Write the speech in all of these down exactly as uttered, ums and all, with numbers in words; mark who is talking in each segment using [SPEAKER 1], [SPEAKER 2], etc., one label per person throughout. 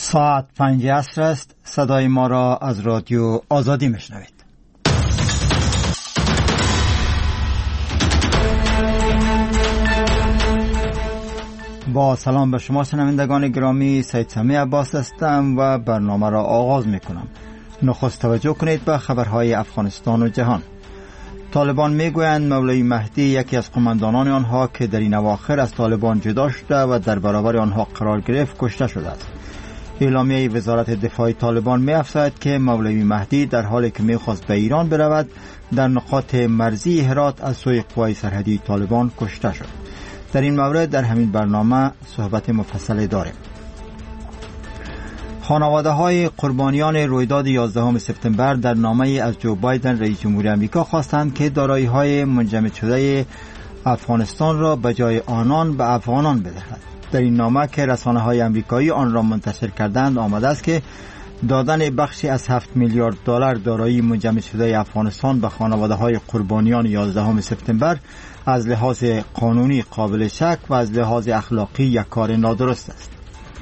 [SPEAKER 1] ساعت پنج عصر است. صدای ما را از رادیو آزادی میشنوید. با سلام به شما شنوندگان گرامی، سید سمی عباس هستم و برنامه را آغاز میکنم. نخست توجه کنید به خبرهای افغانستان و جهان. طالبان میگویند مولوی مهدی یکی از قماندانان آنها که در این اواخر از طالبان جدا شده و در برابر آنها قرار گرفت کشته شده است. اعلامیه وزارت دفاع طالبان می‌افزاید که مولوی مهدی در حالی که می‌خواست به ایران برود در نقاط مرزی هرات از سوی قوای سرحدی طالبان کشته شد. در این مورد در همین برنامه صحبت مفصل داریم. خانواده‌های قربانیان رویداد یازدهم سپتامبر در نامه از جو بایدن رئیس جمهوری آمریکا خواستند که دارایی‌های منجمد شده افغانستان را به جای آنان به افغانان بدهد. در این نامه که رسانه‌های آمریکایی آن را منتشر کردند آمده است که دادن بخشی از هفت میلیارد دلار دارایی منجمد شده افغانستان به خانواده‌های قربانیان یازدهم سپتامبر از لحاظ قانونی قابل شک و از لحاظ اخلاقی یک کار نادرست است.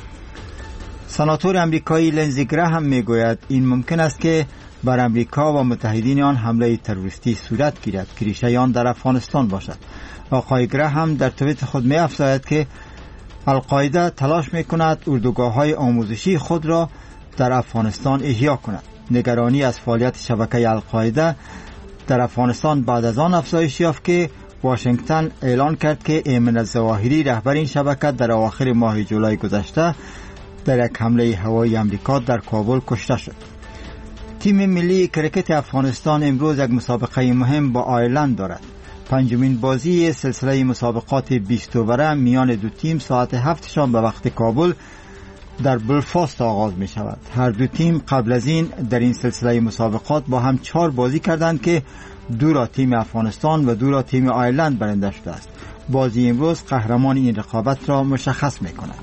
[SPEAKER 1] سناتور آمریکایی لنزی گراهم میگوید این ممکن است که بر آمریکا و متحدین آن حمله تروریستی صورت گیرد که ریشه آن در افغانستان باشد. آقای گراهم در توییت خود می‌افزاید که القاعده تلاش می‌کند اردوگاه‌های آموزشی خود را در افغانستان احیا کند. نگرانی از فعالیت شبکه القاعده در افغانستان بعد از آن افزایش یافت که واشنگتن اعلان کرد که ایمن الظواهری رهبر این شبکه در اواخر ماه جولای گذشته در یک حمله هوایی آمریکا در کابل کشته شد. تیم ملی کرکت افغانستان امروز یک مسابقه مهم با آیرلند دارد. پنجمین بازی سلسله مسابقات بیست اووره میان دو تیم ساعت هفت شام به وقت کابل در بلفاست آغاز می شود. هر دو تیم قبل از این در این سلسله مسابقات با هم چهار بازی کردند که دو را تیم افغانستان و دو را تیم آیرلند برنده شده است. بازی امروز قهرمان این رقابت را مشخص می کند.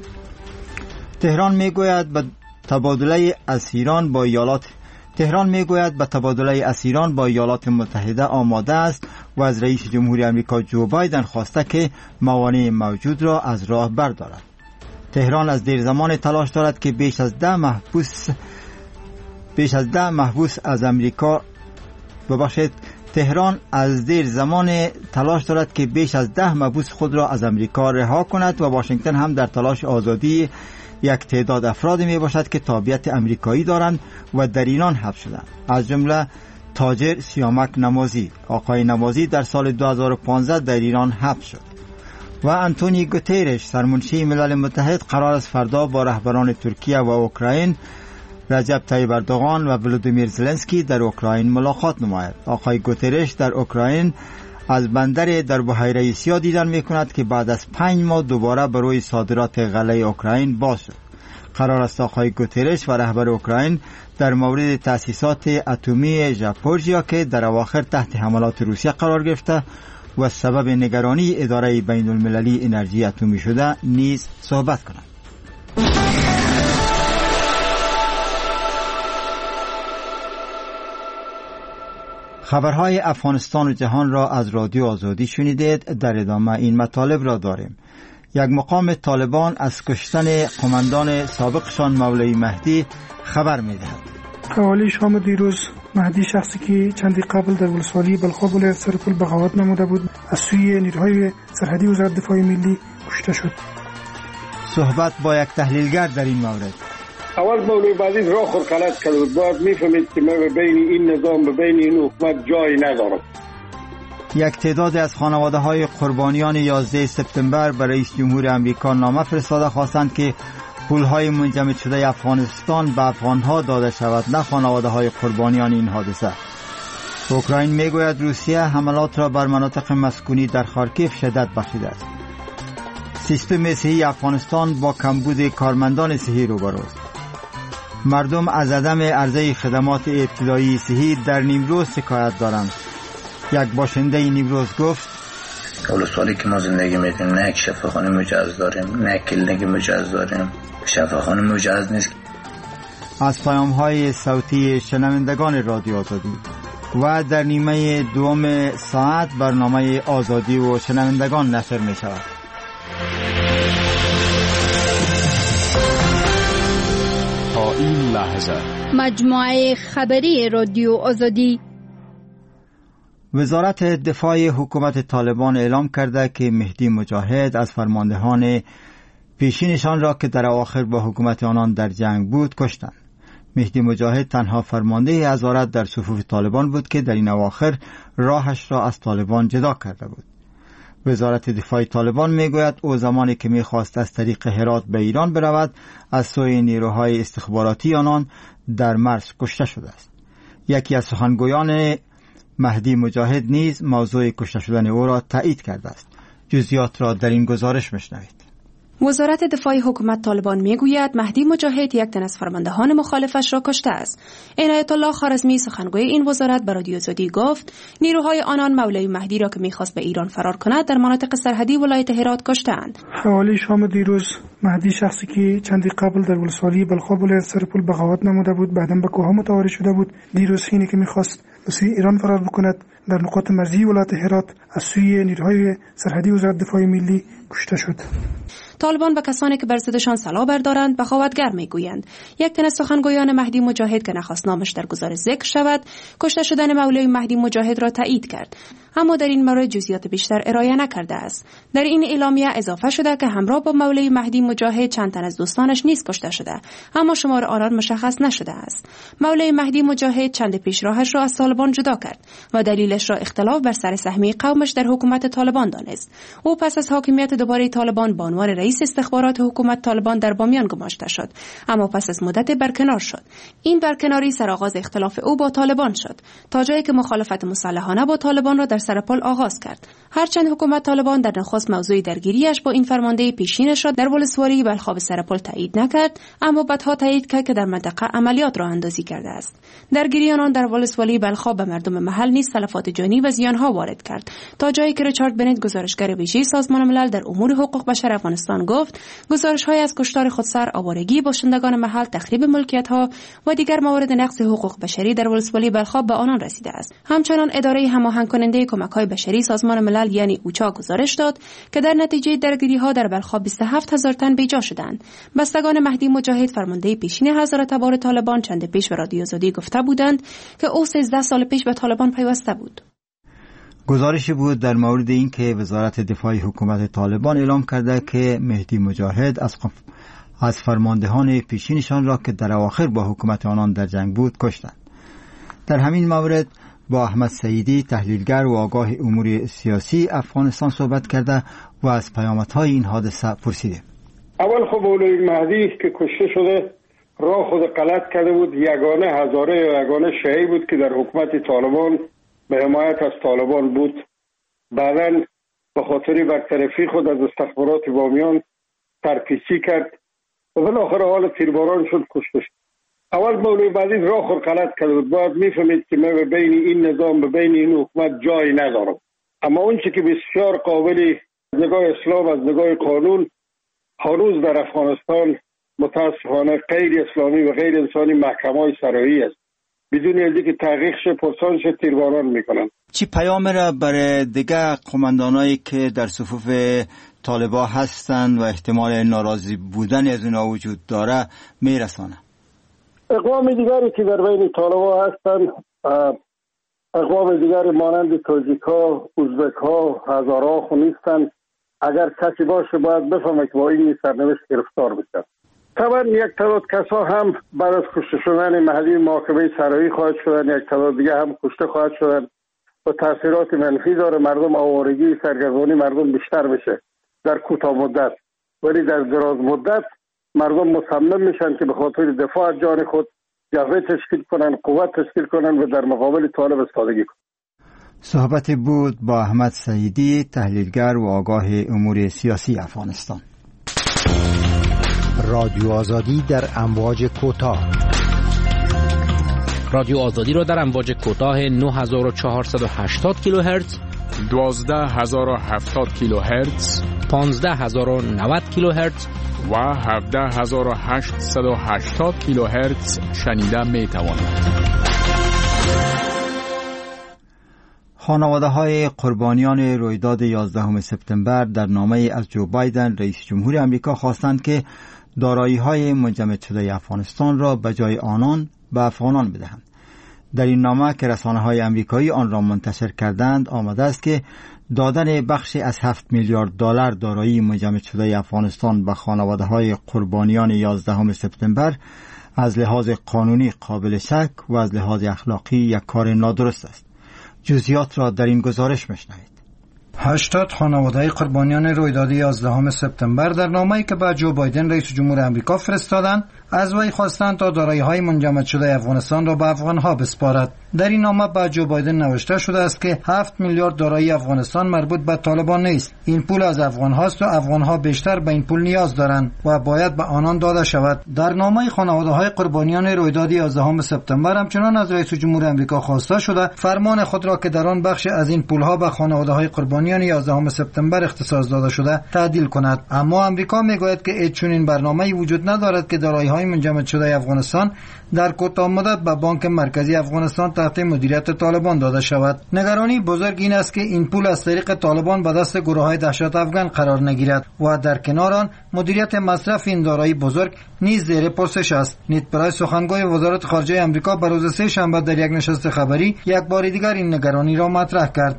[SPEAKER 1] تهران می گوید به تبادله اسیران با ایالات تهران میگوید به تبادله اسیران با ایالات متحده آماده است و از رئیس جمهوری آمریکا جو بایدن خواسته که موانع موجود را از راه بردارد. تهران از دیر زمان تلاش دارد که بیش از ده محبوس بیش از ده محبوس از آمریکا ببخشید تهران از دیر زمان تلاش دارد که بیش از ده محبوس خود را از آمریکا رها کند و واشنگتن هم در تلاش آزادی یک تعداد افراد می باشد که تابعیت آمریکایی دارند و در ایران حبس شدند، از جمله تاجر سیامک نمازی. آقای نمازی در سال دو هزار و پانزده در ایران حبس شد. و آنتونی گوترش سرمنشی ملل متحد قرار است فردا با رهبران ترکیه و اوکراین رجب طیب اردوغان و ولودیمیر زلنسکی در اوکراین ملاقات نماید. آقای گوترش در اوکراین از بندر در بحیره سیاه دیدن می کند که بعد از پنج ماه دوباره برای صادرات غله اوکراین باز شد. قرار است آقای گوترش و رهبر اوکراین در مورد تأسیسات اتمی ژاپورژیا که در اواخر تحت حملات روسیه قرار گرفته و سبب نگرانی اداره بین المللی انرژی اتمی شده نیز صحبت کنند. خبرهای افغانستان و جهان را از رادیو آزادی شنیدید. در ادامه این مطالب را داریم. یک مقام طالبان از کشتن قماندان سابقشان مولوی مهدی خبر می‌دهد.
[SPEAKER 2] حوالی شام دیروز مهدی شخصی که چندی قبل در ولسوالی بلخاب ولایت سرپل بغاوت نموده بود از سوی نیروهای سرحدی وزارت دفاع ملی کشته شد.
[SPEAKER 1] صحبت با یک تحلیلگر در این مورد.
[SPEAKER 3] اول مولوی مهدی راه خود غلط کرد بود. باید میفهمید که من بین این نظام و بین این حکومت جایی ندارم.
[SPEAKER 1] یک تعداد از خانواده‌های قربانیان یازده سپتامبر برای رئیس جمهور آمریکا نامه فرستاده خواستند که پولهای منجمد شده افغانستان به افغانها داده شود، نه خانواده‌های قربانیان این حادثه. اوکراین میگوید روسیه حملات را بر مناطق مسکونی در خارکیف شدت بخشیده است. سیستم صحی افغانستان با کمبود کارمندان صحی روبرو است. مردم از عدم عرضه خدمات ابتدایی صحی در نیمروز شکایت دارند. یک باشنده نیمروز گفت
[SPEAKER 4] ولسوالی که ما زندگی میکنیم نه یک شفاخانه مجهز داریم، نه کلینیک مجهز داریم، شفاخانه مجهز نیست.
[SPEAKER 1] از پیام‌های صوتی شنوندگان رادیو آزادی و در نیمه دوم ساعت برنامه آزادی و شنوندگان نشر می شود.
[SPEAKER 5] این لحظه
[SPEAKER 6] مجموعه خبری رادیو آزادی.
[SPEAKER 1] وزارت دفاع حکومت طالبان اعلام کرده که مهدی مجاهد از فرماندهان پیشینشان را که در اواخر با حکومت آنان در جنگ بود کشتند. مهدی مجاهد تنها فرمانده حضارت در صفوف طالبان بود که در این اواخر راهش را از طالبان جدا کرده بود. وزارت دفاع طالبان میگوید او زمانی که میخواست از طریق هرات به ایران برود از سوی نیروهای استخباراتی آنان در مرز کشته شده است. یکی از سخنگویان مهدی مجاهد نیز موضوع کشته شدن او را تایید کرده است. جزئیات را در این گزارش میشنوید.
[SPEAKER 7] وزارت دفاع حکومت طالبان میگوید مهدی مجاهد یک تن از فرماندهان مخالفش را کشته است. عنایت الله خوارزمی سخنگوی این وزارت به رادیو آزادی گفت نیروهای آنان مولوی مهدی را که میخواست به ایران فرار کند در مناطق سرحدی ولایت هرات کشتند.
[SPEAKER 2] حوالی شام دیروز مهدی شخصی که چندی قبل در ولسوالی بلخاب ولایت سرپل بغاوت نموده بود بعداً به کوه متواری شده بود. دیروز حینی که میخواست به سوی ایران فرار بکند در نقاط مرزی ولایت هرات از سوی نیروهای سرحدی وزارت دفاع ملی کشته شد.
[SPEAKER 7] طالبان به کسانی که بر ضدشان سلاح بردارند بغاوتگر میگویند. یک تن از سخنگویان مهدی مجاهد که نخواست نامش در گزارش ذکر شود کشته شدن مولوی مهدی مجاهد را تایید کرد، اما در این مورد جزئیات بیشتر ارائه نکرده است. در این اعلامیه اضافه شده که همراه با مولوی مهدی مجاهد چند تن از دوستانش نیز کشته شده، اما شمار آنان مشخص نشده است. مولوی مهدی مجاهد چند پیش راهش را از طالبان جدا کرد و دلیلش را اختلاف بر سر سهمی قومش در حکومت طالبان دانست. او پس از حاکمیت دوباره طالبان به عنوان رئیس استخبارات حکومت طالبان در بامیان گماشته شد، اما پس از مدت برکنار شد. این برکناری سرآغاز اختلاف او با طالبان شد تا جایی که مخالفت مسلحانه با طالبان را در سرپل آغاز کرد. هرچند حکومت طالبان در نخست موضوع درگیریش با این فرمانده پیشینش را در ولسوالی بلخاب سرپل تایید نکرد، اما بعدها تایید کرد که در منطقه عملیات راه اندازی کرده است. درگیری آنان در ولسوالی بلخاب به مردم محل نیز تلفات جانی و زیانها وارد کرد، تا جایی که ریچارد بنت گزارشگر ویژه سازمان ملل در امور حقوق بشر افغانستان گفت گزارش‌های از کشتار خودسر، آوارگی باشندگان محل، تخریب ملکیت‌ها و دیگر موارد نقض حقوق بشری در ولسوالی بلخاب به آنان رسیده است. همچنان اداره هماهنگ کننده کمک‌های بشری سازمان ملل یعنی اوچا گزارش داد که در نتیجه درگیری‌ها در بلخاب بیست و هفت هزار تن بیجا شدند. بستگان مهدی مجاهد فرمانده پیشین حضرت تبار طالبان چند پیش به رادیو آزادی گفته بودند که او سیزده سال پیش به طالبان پیوسته بود.
[SPEAKER 1] گزارشی بود در مورد این که وزارت دفاع حکومت طالبان اعلام کرده که مهدی مجاهد از از فرماندهان پیشینشان را که در اواخر با حکومت آنان در جنگ بود کشتند. در همین مورد با احمد سعیدی تحلیلگر و آگاه امور سیاسی افغانستان صحبت کرده و از پیامدهای این حادثه پرسیده.
[SPEAKER 3] اول خب مولوی مهدی که کشته شده راه خود غلط کرده بود، یگانه هزاره یا یگانه شیعی بود که در حکومت طالبان به حمایت از طالبان بود. بعداً به خاطر برطرفی خود از استخبارات بامیان ترپیچی کرد و بالاخره حال تیرباران شد، کشته شد. اول مولوی مهدی راه خود غلط کرده بود، باید میفهمید که من به بین این نظام به بین این حکومت جایی ندارم. اما اون چی که بسیار قابل از نگاه اسلام از نگاه قانون هنوز در افغانستان متاسفانه غیر اسلامی و غیر انسانی محکمه‌های سرایی است. بدون اینکه تحقیق شه پرسان شه تیرباران میکنن.
[SPEAKER 1] چی پیام را برای دیگر قماندانایی که در صفوف طالبان هستند و احتمال ناراضی بودن از اونا وجود داره میرسانه؟
[SPEAKER 3] اقوام دیگری که در بین طالبان هستند، اقوام دیگری مانند تاجیک‌ها، ازبک‌ها، هزارها خو نیستند. اگر کسی باشه باید بفهمه که با این سرنوشت گرفتار بشه. طبعا یک تعداد کسا هم بعد از کشته شدن مهدی محاکمه سرایی خواهد شدن، یک تعداد دیگه هم کشته خواهد شدن و تاثیرات منفی داره. مردم آوارگی سرگردانی مردم بیشتر بشه در کوتاه مدت، ولی در دراز مدت مردم مصمم میشن که به خاطر دفاع از جان خود جبهه تشکیل کنن، قوت تشکیل کنن و در مقابل طالب ایستادگی کنن.
[SPEAKER 1] صحبت بود با احمد سعیدی تحلیلگر و آگاه امور سیاسی افغانستان.
[SPEAKER 8] رادیو آزادی در امواج کوتاه.
[SPEAKER 9] رادیو آزادی را در امواج کوتاه نه هزار و چهارصد و هشتاد کیلوهرتز،
[SPEAKER 5] دوازده هزار و هفتاد کیلوهرتز،
[SPEAKER 9] پانزده هزار و نود کیلوهرتز
[SPEAKER 5] و هفده هزار و هشتصد و هشتاد کیلوهرتز شنیده می توانید.
[SPEAKER 1] خانواده های قربانیان رویداد یازدهم سپتامبر در نامه از جو بایدن رئیس جمهور آمریکا خواستند که دارایی‌های منجمد شده افغانستان را به جای آنان به افغانان بدهند. در این نامه که رسانه‌های آمریکایی آن را منتشر کردند آمده است که دادن بخشی از هفت میلیارد دلار دارایی منجمد شده افغانستان به خانواده‌های قربانیان یازدهم سپتامبر از لحاظ قانونی قابل شک و از لحاظ اخلاقی یک کار نادرست است. جزئیات را در این گزارش می‌شنوید.
[SPEAKER 10] هشتاد خانواده قربانیان رویداد یازدهم سپتامبر در نامه‌ای که به جو بایدن رئیس جمهور آمریکا فرستادند از وی خواستند تا دارایی‌های منجمد شده افغانستان را به افغان‌ها بسپارد. در این نامه به جو بایدن نوشته شده است که هفت میلیارد دارایی افغانستان مربوط به طالبان نیست. این پول از افغان‌هاست و افغان‌ها بیشتر به این پول نیاز دارند و باید به آنان داده شود. در نامه خانواده‌های قربانیان رویداد یازدهم سپتامبر همچنان از رئیس جمهور آمریکا خواسته شده فرمان خود را که در آن بخش از این پول‌ها به خانواده‌های قربانیان یازدهم سپتامبر اختصاص داده شده تعدیل کند. اما آمریکا میگوید که هیچ چنین برنامه‌ای وجود ندارد که دارایی‌های منجمد شده افغانستان در کوتاه مدت به بانک مرکزی افغانستان تحت مدیریت طالبان داده شود. نگرانی بزرگ این است که این پول از طریق طالبان به دست گروه‌های دهشت افغان قرار نگیرد و در کنار آن مدیریت مصرف این دارایی بزرگ نیز زیر پرسش است. نیت پرایس سخنگوی وزارت خارجه آمریکا بر روز سه شنبه در یک نشست خبری یک بار دیگر این نگرانی را مطرح کرد.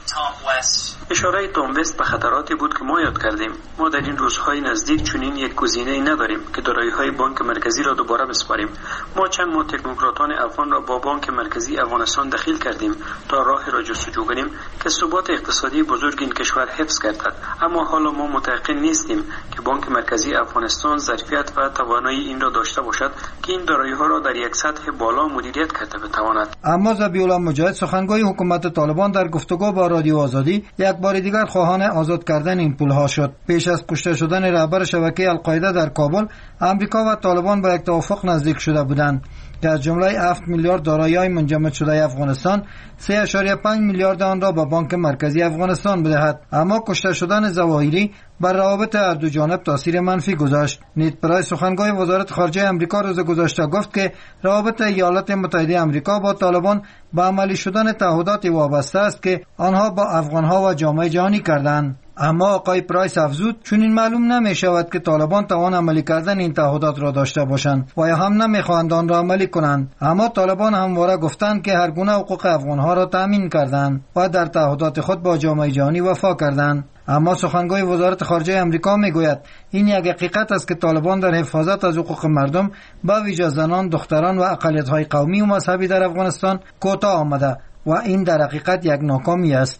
[SPEAKER 11] اشاره تام وست به خطراتی بود که ما یاد کردیم. ما در این روزهای نزدیک چنین یک گزینه‌ای نداریم که دارایی‌های بانک مرکزی را دوباره بسپاریم. ما چند ماه تکنوکراتان افغان را با بانک مرکزی افغانستان دخیل کردیم تا راهی را جستجو کنیم که ثبات اقتصادی بزرگ این کشور حفظ گردد. اما حالا ما متيقن نیستیم که بانک مرکزی افغانستان ظرفیت و توانایی این را داشته باشد که این دارایی‌ها را در یک سطح بالا مدیریت کرده بتواند.
[SPEAKER 10] اما ذبیح‌الله مجاهد سخنگوی حکومت طالبان در گفتگو با رادیو آزادی یک بار دیگر خواهان آزاد کردن این پول‌ها شد. پیش از کشته شدن رهبر شبکه القاعده در کابل، آمریکا و طالبان به یک توافق نزدیک شده بودند که از جمله هفت میلیارد دارایی‌های منجمد شده افغانستان سه ممیز پنج میلیارد آن را به بانک مرکزی افغانستان بدهد. اما کشته شدن ظواهری بر روابط هر دو جانب تاثیر منفی گذاشت. نیت پرایس سخنگوی وزارت خارجه آمریکا روز گذشته گفت که روابط ایالات متحده آمریکا با طالبان به عملی شدن تعهدات وابسته است که آنها با افغانها و جامعه جهانی کردند. اما آقای پرایس افزود چنین معلوم نمی شود که طالبان توان عملی کردن این تعهدات را داشته باشند و یا هم نمیخواهند آن را عملی کنند. اما طالبان همواره گفتند که هر گونه حقوق افغانها را تامین کردند و در تعهدات خود با جامعه جهانی وفا کردند. اما سخنگوی وزارت خارجه آمریکا میگوید این یک حقیقت است که طالبان در حفاظت از حقوق مردم با ویژه زنان، دختران و اقلیت‌های قومی و مذهبی در افغانستان کوتاه آمده و این در حقیقت یک ناکامی است.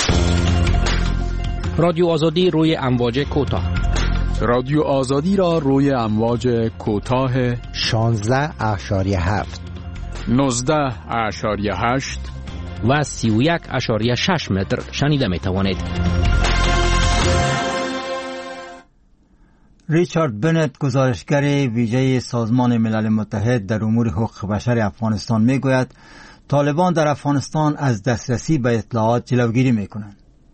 [SPEAKER 9] رادیو آزادی روی امواج کوتاه.
[SPEAKER 5] رادیو آزادی را روی امواج کوتاه
[SPEAKER 8] شانزده اشاریه هفت،
[SPEAKER 5] نوزده اشاریه هشت
[SPEAKER 9] و سی و یک اشاریه شش متر شنیده می توانید.
[SPEAKER 1] ریچارد بنت، گزارشگر ویژه سازمان ملل متحد در امور حقوق بشر افغانستان میگوید طالبان در افغانستان از دسترسی به اطلاعات جلوگیری میکنند.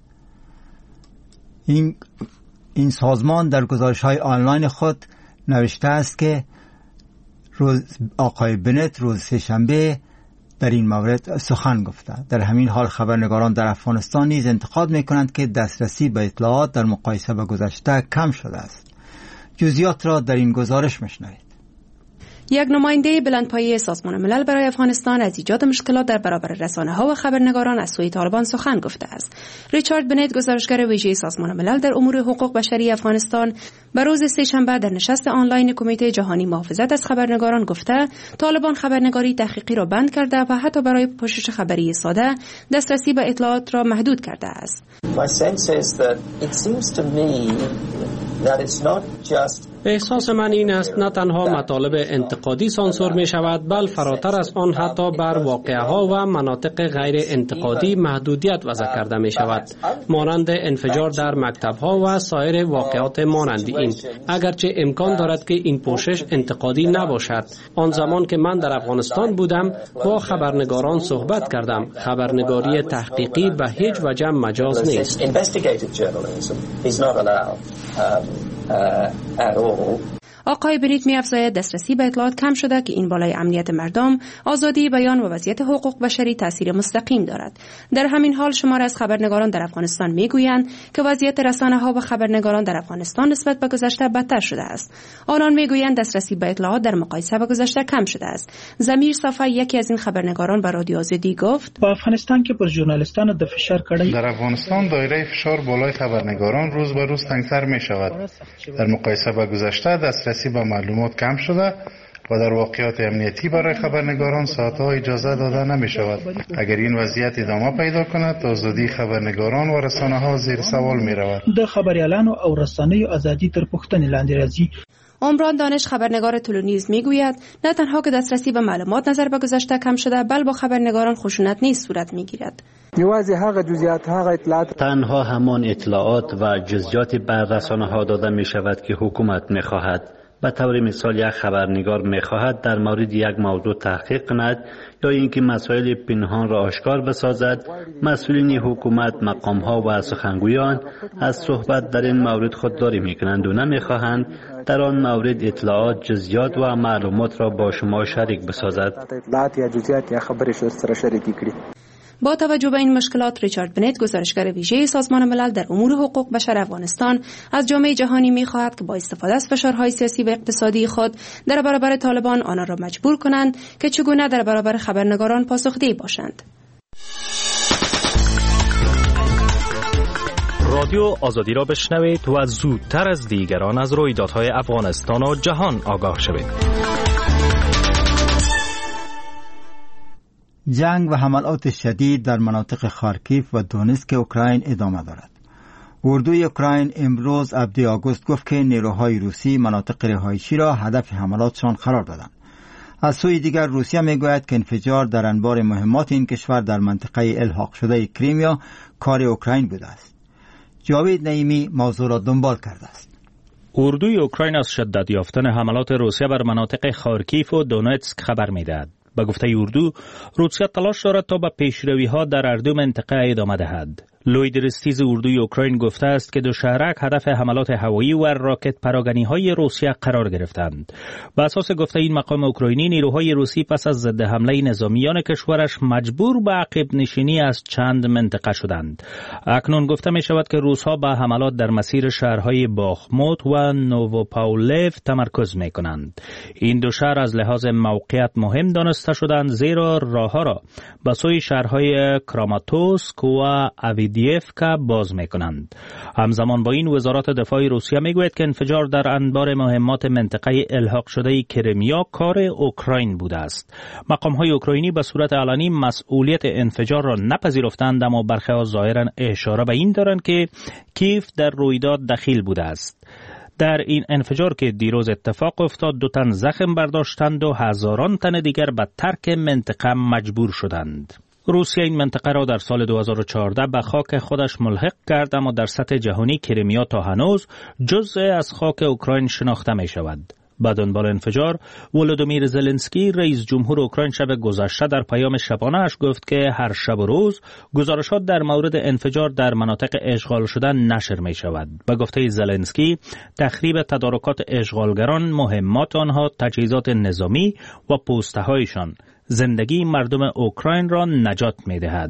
[SPEAKER 1] این این سازمان در گزارش‌های آنلاین خود نوشته است که روز آقای بنت روز سه‌شنبه در این مورد سخن گفته. در همین حال خبرنگاران در افغانستان نیز انتقاد می‌کنند که دسترسی به اطلاعات در مقایسه با گذشته کم شده است. جزئیات را در این گزارش می‌شنوید.
[SPEAKER 7] یک نماینده بلندپایه سازمان ملل برای افغانستان از ایجاد مشکلات در برابر رسانه‌ها و خبرنگاران از سوی طالبان سخن گفته است. ریچارد بنت، گزارشگر ویژه سازمان ملل در امور حقوق بشری افغانستان، به روز سه‌شنبه در نشست آنلاین کمیته جهانی محافظت از خبرنگاران گفته طالبان خبرنگاری تحقیقی را بند کرده و حتی برای پوشش خبری ساده دسترسی به اطلاعات را محدود کرده است.
[SPEAKER 12] احساس من این است نه تنها مطالب انتقادی سانسور می شود، بل فراتر از آن حتی بر واقعه ها و مناطق غیر انتقادی محدودیت وضع کرده می شود، مانند انفجار در مکتب ها و سایر واقعات مانند این. اگرچه امکان دارد که این پوشش انتقادی نباشد. آن زمان که من در افغانستان بودم با خبرنگاران صحبت کردم. خبرنگاری تحقیقی به هیچ وجه مجاز نیست.
[SPEAKER 7] آقای بریت می‌افزاید دسترسی به اطلاعات کم شده که این بالای امنیت مردم، آزادی بیان و وضعیت حقوق بشری تاثیر مستقیم دارد. در همین حال شمار از خبرنگاران در افغانستان میگویند که وضعیت رسانه‌ها و خبرنگاران در افغانستان نسبت به گذشته بدتر شده است. آنان میگویند دسترسی به اطلاعات در مقایسه با گذشته کم شده است. زمیر صفا یکی از این خبرنگاران به رادیو آزادی گفت:
[SPEAKER 13] با افغانستان که پر ژورنالیستان د فشار کړی،
[SPEAKER 14] در افغانستان دایره فشار بالای خبرنگاران روز به روز تنگتر می شود. در مقایسه با گذشته دسترسی به معلومات کم شده و در واقعات امنیتی برای خبرنگاران ساعتها اجازه داده نمی شود. اگر این وضعیت ادامه پیدا کند، آزادی خبرنگاران و رسانه ها زیر سوال می رود.
[SPEAKER 13] د خبریالانو او رسانه‌یو ازادي تر پوښتنې لاندې راځي.
[SPEAKER 7] عمران دانش خبرنگار تولونیز میگوید نه تنها که دسترسی به معلومات نظر به گذشته کم شده، بل با خبرنگاران خشونت نیز صورت میگیرد.
[SPEAKER 15] تنها همان اطلاعات و جزئیات بر رسانه‌ها داده می شود که حکومت می خواهد. به طور مثال یک خبرنگار می خواهد در مورد یک موضوع تحقیق کند یا اینکه مسائل پنهان را آشکار بسازد. مسئولین حکومت، مقام‌ها و سخنگویان از صحبت در این مورد خودداری می‌کنند و نمی‌خواهند در آن مورد اطلاعات، جزئیات و معلومات را با شما شریک بسازد.
[SPEAKER 7] با توجه به این مشکلات، ریچارد بنت، گزارشگر ویژه سازمان ملل در امور حقوق بشر افغانستان، از جامعه جهانی می‌خواهد که با استفاده از فشارهای سیاسی و اقتصادی خود در برابر طالبان آنها را مجبور کنند که چگونه در برابر خبرنگاران پاسخدهی باشند.
[SPEAKER 16] رادیو آزادی را بشنوید و زودتر از دیگران از رویدادهای افغانستان و جهان آگاه شوید.
[SPEAKER 1] جنگ و حملات شدید در مناطق خارکیف و دونتسک اوکراین ادامه دارد. اردوی اوکراین امروز هفدهم آگوست گفت که نیروهای روسی مناطق رهایشی را هدف حملاتشان قرار دادند. از سوی دیگر روسیه میگوید که انفجار در انبار مهمات این کشور در منطقه الحاق شده کریمیا کار اوکراین بوده است. جاوید نعیمی موضوع را دنبال کرده است.
[SPEAKER 9] اردوی اوکراین از شدت یافتن حملات روسیه بر مناطق خارکیف و دونتسک خبر می‌دهد. به گفته اردو، روسیه تلاش دارد تا به پیشروی‌ها در هر دو منطقه ادامه دهد. لوید رستیز اردوی اوکراین گفته است که دو شهرک هدف حملات هوایی و راکت پراگنی‌های روسیه قرار گرفتند. به اساس گفته این مقام اوکراینی، نیروهای روسی پس از ضد حمله نظامیان کشورش مجبور به عقب نشینی از چند منطقه شدند. اکنون گفته می شود که روس‌ها به حملات در مسیر شهرهای باخموت و نووپاولف تمرکز می کنند. این دو شهر از لحاظ موقعیت مهم دانسته شدند، زیرا راه‌ها را به سوی شهرهای کراماتوسک و اویدیفکا باز می کنند. همزمان با این، وزارت دفاع روسیه می گوید که انفجار در انبار مهمات منطقه الحاق شده کریمیا کار اوکراین بوده است. مقام‌های اوکراینی به صورت علنی مسئولیت انفجار را نپذیرفتند، اما برخی‌ها ظاهراً اشاره به این دارند که کیف در رویداد دخیل بوده است. در این انفجار که دیروز اتفاق افتاد، دو تن زخم برداشتند و هزاران تن دیگر به ترک منطقه مجبور شدند. روسیه این منطقه را در سال دو هزار و چهارده به خاک خودش ملحق کرد، اما در سطح جهانی کریمیا تا هنوز جزء از خاک اوکراین شناخته می شود. به دنبال انفجار، ولودیمیر زلنسکی رئیس جمهور اوکراین شب گذشته در پیام شبانه اش گفت که هر شب و روز گزارشات در مورد انفجار در مناطق اشغال شده نشر می شود. به گفته زلنسکی، تخریب تدارکات اشغالگران، مهمات آنها، تجهیزات نظامی و پوسته هایشان زندگی مردم اوکراین را نجات می دهد.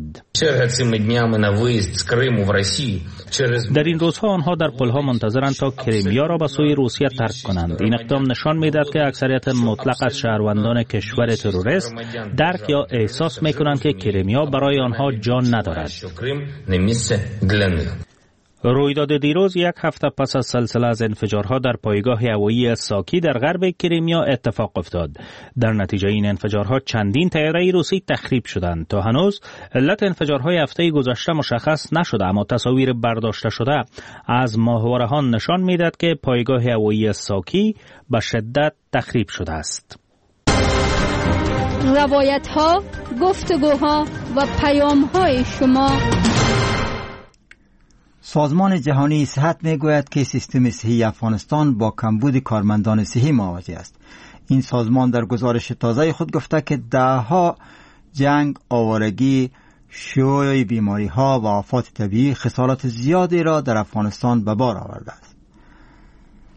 [SPEAKER 9] در این روزها آنها در پلها منتظرند تا کریمیا را به سوی روسیه ترک کنند. این اقدام نشان می دهد که اکثریت مطلق از شهروندان کشور تروریست درک یا احساس می کنند که کریمیا برای آنها جان ندارد. رویداد دیروز یک هفته پس از سلسله از انفجارها در پایگاه هوایی ساکی در غرب کریمیا اتفاق افتاد. در نتیجه این انفجارها چندین طیاره روسی تخریب شدند. تا هنوز علت انفجارهای هفته گذشته مشخص نشده، اما تصاویر برداشته شده از ماهواره‌ها نشان می‌دهد که پایگاه هوایی ساکی به شدت تخریب شده است.
[SPEAKER 6] روایت‌ها، گفتگوها و پیام‌های شما.
[SPEAKER 1] سازمان جهانی صحت میگوید که سیستم صحی افغانستان با کمبود کارمندان صحی مواجه است. این سازمان در گزارش تازه خود گفته که دهها جنگ، آوارگی، شیوع بیماری ها و آفات طبیعی خسارات زیادی را در افغانستان به بار آورده است.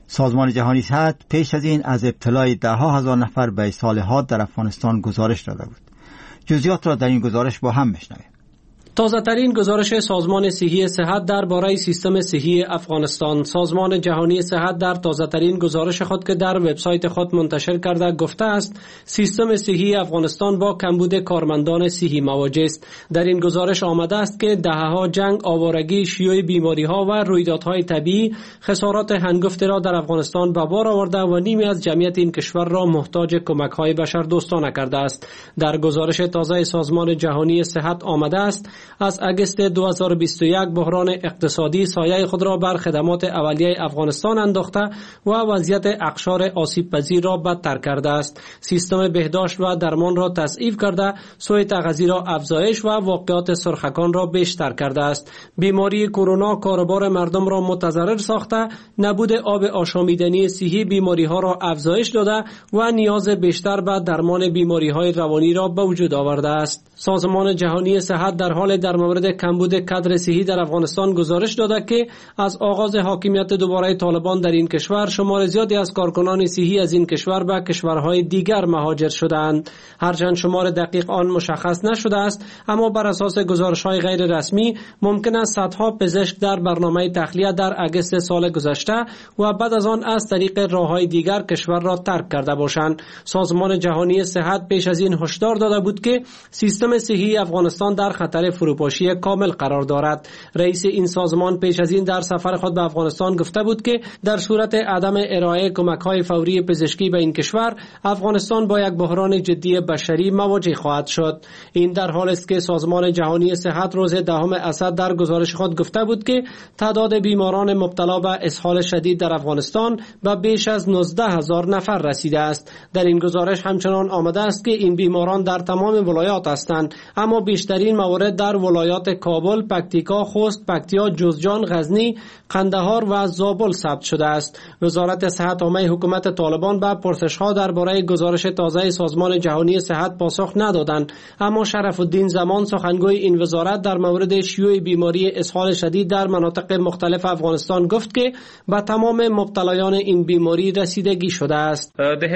[SPEAKER 1] سازمان جهانی صحت پیش از این از ابتلای ده ها هزار نفر به اسهال حاد در افغانستان گزارش داده بود. جزئیات را در این گزارش با هم میشنویم.
[SPEAKER 12] تازه ترین گزارش سازمان صحی صحت درباره سیستم صحی افغانستان. سازمان جهانی صحت در تازه ترین گزارش خود که در وبسایت خود منتشر کرده گفته است سیستم صحی افغانستان با کمبود کارمندان صحی مواجه است. در این گزارش آمده است که دهه‌ها جنگ، آوارگی، شیوع بیماری‌ها و رویدادهای طبیعی خسارات هنگفتی را در افغانستان به بار آورده و نیمی از جمعیت این کشور را محتاج کمک‌های بشردوستانه کرده است. در گزارش تازه سازمان جهانی صحت آمده است از اگست دو هزار و بیست و یک بحران اقتصادی سایه خود را بر خدمات اولیه افغانستان انداخته و وضعیت اقشار آسیب پذیر را بدتر کرده است. سیستم بهداشت و درمان را تضعیف کرده، سوء تغذیه را افزایش و واقعات سرخکان را بیشتر کرده است. بیماری کرونا کاروبار مردم را متضرر ساخته، نبود آب آشامیدنی صحی بیماری ها را افزایش داده و نیاز بیشتر به درمان بیماری های روانی را به وجود آورده است. سازمان جهانی صحت در حال در مورد کمبود کادر صحی در افغانستان گزارش داده که از آغاز حاکمیت دوباره طالبان در این کشور شمار زیادی از کارکنان صحی از این کشور به کشورهای دیگر مهاجر شدند. هرچند شمار دقیق آن مشخص نشده است، اما بر اساس گزارش‌های غیر رسمی ممکن است صدها پزشک در برنامه تخلیه در اگست سال گذشته و بعد از آن از طریق راه‌های دیگر کشور را ترک کرده باشند. سازمان جهانی صحت پیش از این هشدار داده بود که سیستم صحی افغانستان در خطر فروپاشی کامل قرار دارد. رئیس این سازمان پیش از این در سفر خود به افغانستان گفته بود که در صورت عدم ارائه کمک‌های فوری پزشکی به این کشور، افغانستان با یک بحران جدی بشری مواجه خواهد شد. این در حالی است که سازمان جهانی صحت روز دهم اسد در گزارش خود گفته بود که تعداد بیماران مبتلا به اسهال شدید در افغانستان به بیش از نوزده هزار نفر رسیده است. در این گزارش همچنان آمده است که این بیماران در تمام ولایات هستند، اما بیشترین موارد در ولایات کابل، پکتیکا، خوست، پکتیا، جوزجان، غزنی، قندهار و زابل ثبت شده است. وزارت صحت عامه حکومت طالبان به پرسش‌ها درباره گزارش تازه سازمان جهانی صحت پاسخ ندادند، اما شرف الدین زمان سخنگوی این وزارت در مورد شیوع بیماری اسهال شدید در مناطق مختلف افغانستان گفت که به تمام مبتلایان این بیماری رسیدگی شده است.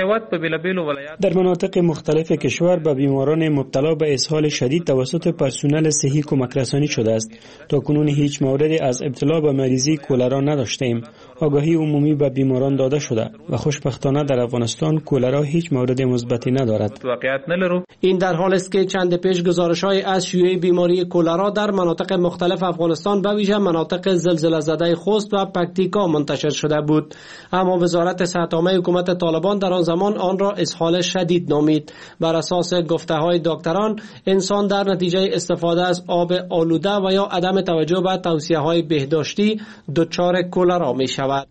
[SPEAKER 17] در مناطق مختلف کشور به بیماران مبتلا به اسهال شدید توسط پرسنل صحی کمک رسانی شده است. تا کنون هیچ موردی از ابتلا به مریضی کولرا نداشتیم. آگاهی عمومی به بیماران داده شده و خوشبختانه در افغانستان کولرا هیچ مورد مثبتی ندارد.
[SPEAKER 12] این در حال است که چند پیش گزارش‌های از شیوع بیماری کولرا در مناطق مختلف افغانستان به ویژه مناطق زلزله زده خوست و پکتیکا منتشر شده بود، اما وزارت صحت عامه حکومت طالبان در آن زمان آن را اسهال شدید نامید. بر اساس گفته‌های دکتران، انسان در نتیجه استفاده از آب آلوده و یا عدم توجه به توصیه‌های بهداشتی دچار کولرا می‌شود.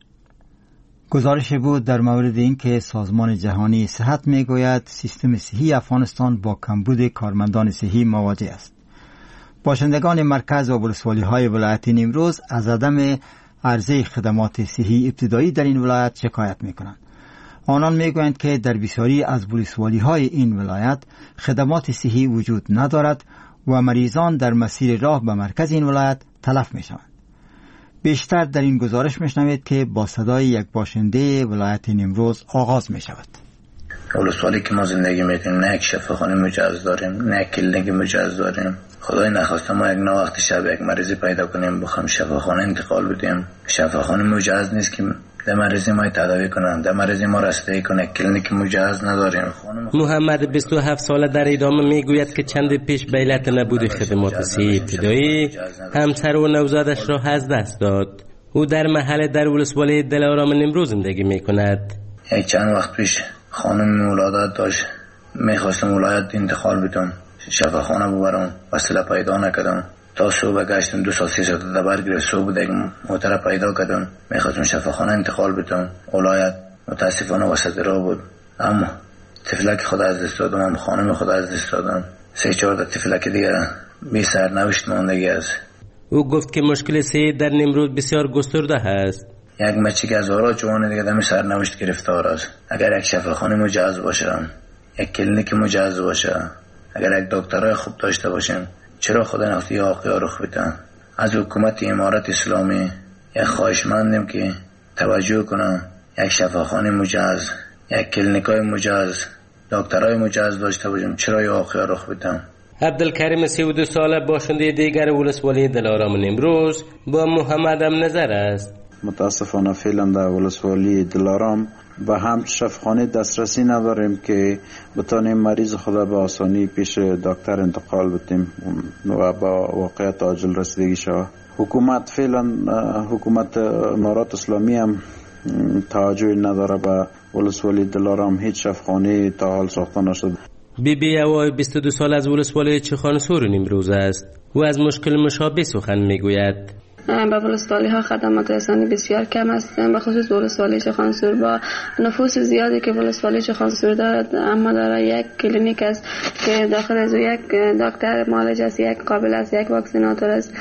[SPEAKER 1] گزارش بود در مورد اینکه سازمان جهانی صحت میگوید سیستم صحی افغانستان با کمبود کارمندان صحی مواجه است. باشندگان مرکز و ولسوالی‌های ولایت نیمروز از عدم عرضه خدمات صحی ابتدایی در این ولایت شکایت میکنند. آنان میگویند که در بسیاری از ولسوالی‌های این ولایت خدمات صحی وجود ندارد و مریضان در مسیر راه به مرکز این ولایت تلف میشوند. بیشتر در این گزارش میشنوید که با صدای یک باشنده ولایت نیمروز آغاز میشود.
[SPEAKER 4] ولسوالی که ما زندگی میکنیم نه یک شفاخانه مجهز داریم، نه یک کلینیک مجهز داریم. خدای نخواسته ما یک نه وقت شب یک مریضی پیدا کنیم بخوام شفاخانه انتقال بدیم. شفاخانه مجهز نیست که در مریضی ما تداوی کنن، در مریضی ما رسیدگی کنه. کلینیک مجهز نداریم.
[SPEAKER 18] محمد بیست و هفت ساله در ادامه میگوید که چند پیش به علت نبود خدمات صحی ابتدایی همسر و نوزادش را از دست داد. او در محل در ولسوالی دلارام نیمروز زندگی میکند.
[SPEAKER 4] یک چند وقت پیش خانم ولادت داشت، میخواستم ولایت انتقال بدم، شفاخانه ببرم، وسیله پیدا نکردم. تا صبح گشتم، دو سال سه ساعت دبر گرفت. صبح دیگه موتر پیدا کردم، میخواستم شفاخانه انتقال بدم. ولایت متاسفانه وسط راه بود، اما طفلک خود از دست دادم، هم خانم خود از دست دادم. سه چهار تا طفلک دیگه بی سرنوشت ماندگی است.
[SPEAKER 18] او گفت که مشکل صحت در نیمروز بسیار گسترده است.
[SPEAKER 4] یک مچی از هزارها جوان دیگه در سرنوشت گرفتار است. اگر یک شفاخانه مجهز باشه، یک کلینیک مجهز باشه، اگر یک دکترای خوب داشته باشیم، چرا خدا نخواهد یا آقیا رخ بدن؟ از حکومت امارت اسلامی یک خواهشمندیم که توجه کنن یک شفاخانه مجهز، یک کلینیکای مجهز، دکترای مجهز داشته باشیم. چرا یا واقعا رخ بدم؟
[SPEAKER 18] عبدالکریم سی و دو ساله باشنده دیگر ولسوالی دلارام امروز با محمد هم نظر است.
[SPEAKER 19] متاسفانه فعلا در ولسوالی دلارام به هم شفاخانه دسترسی نداریم که بتانیم مریض خدا به آسانی پیش دکتر انتقال بدیم و با واقعیت عاجل رسیدگی شود. حکومت فعلا حکومت امارات اسلامی هم توجه نداره به ولسوالی دلارام. هیچ شفاخانه تا حال ساخته نشده.
[SPEAKER 18] بی بی اوای بیست و دو سال از ولسوالی چخانسور امروز است و از مشکل مشابه سخن میگوید.
[SPEAKER 20] با ولسوالی ها خدمات رسانی بسیار کم است، به خصوص ولسوالی چخانسور با نفوس زیادی که ولسوالی چخانسور دارد، اما داره یک کلینیک است که داخل از یک دکتر معالج است، یک قابل است، یک واکسیناتور است،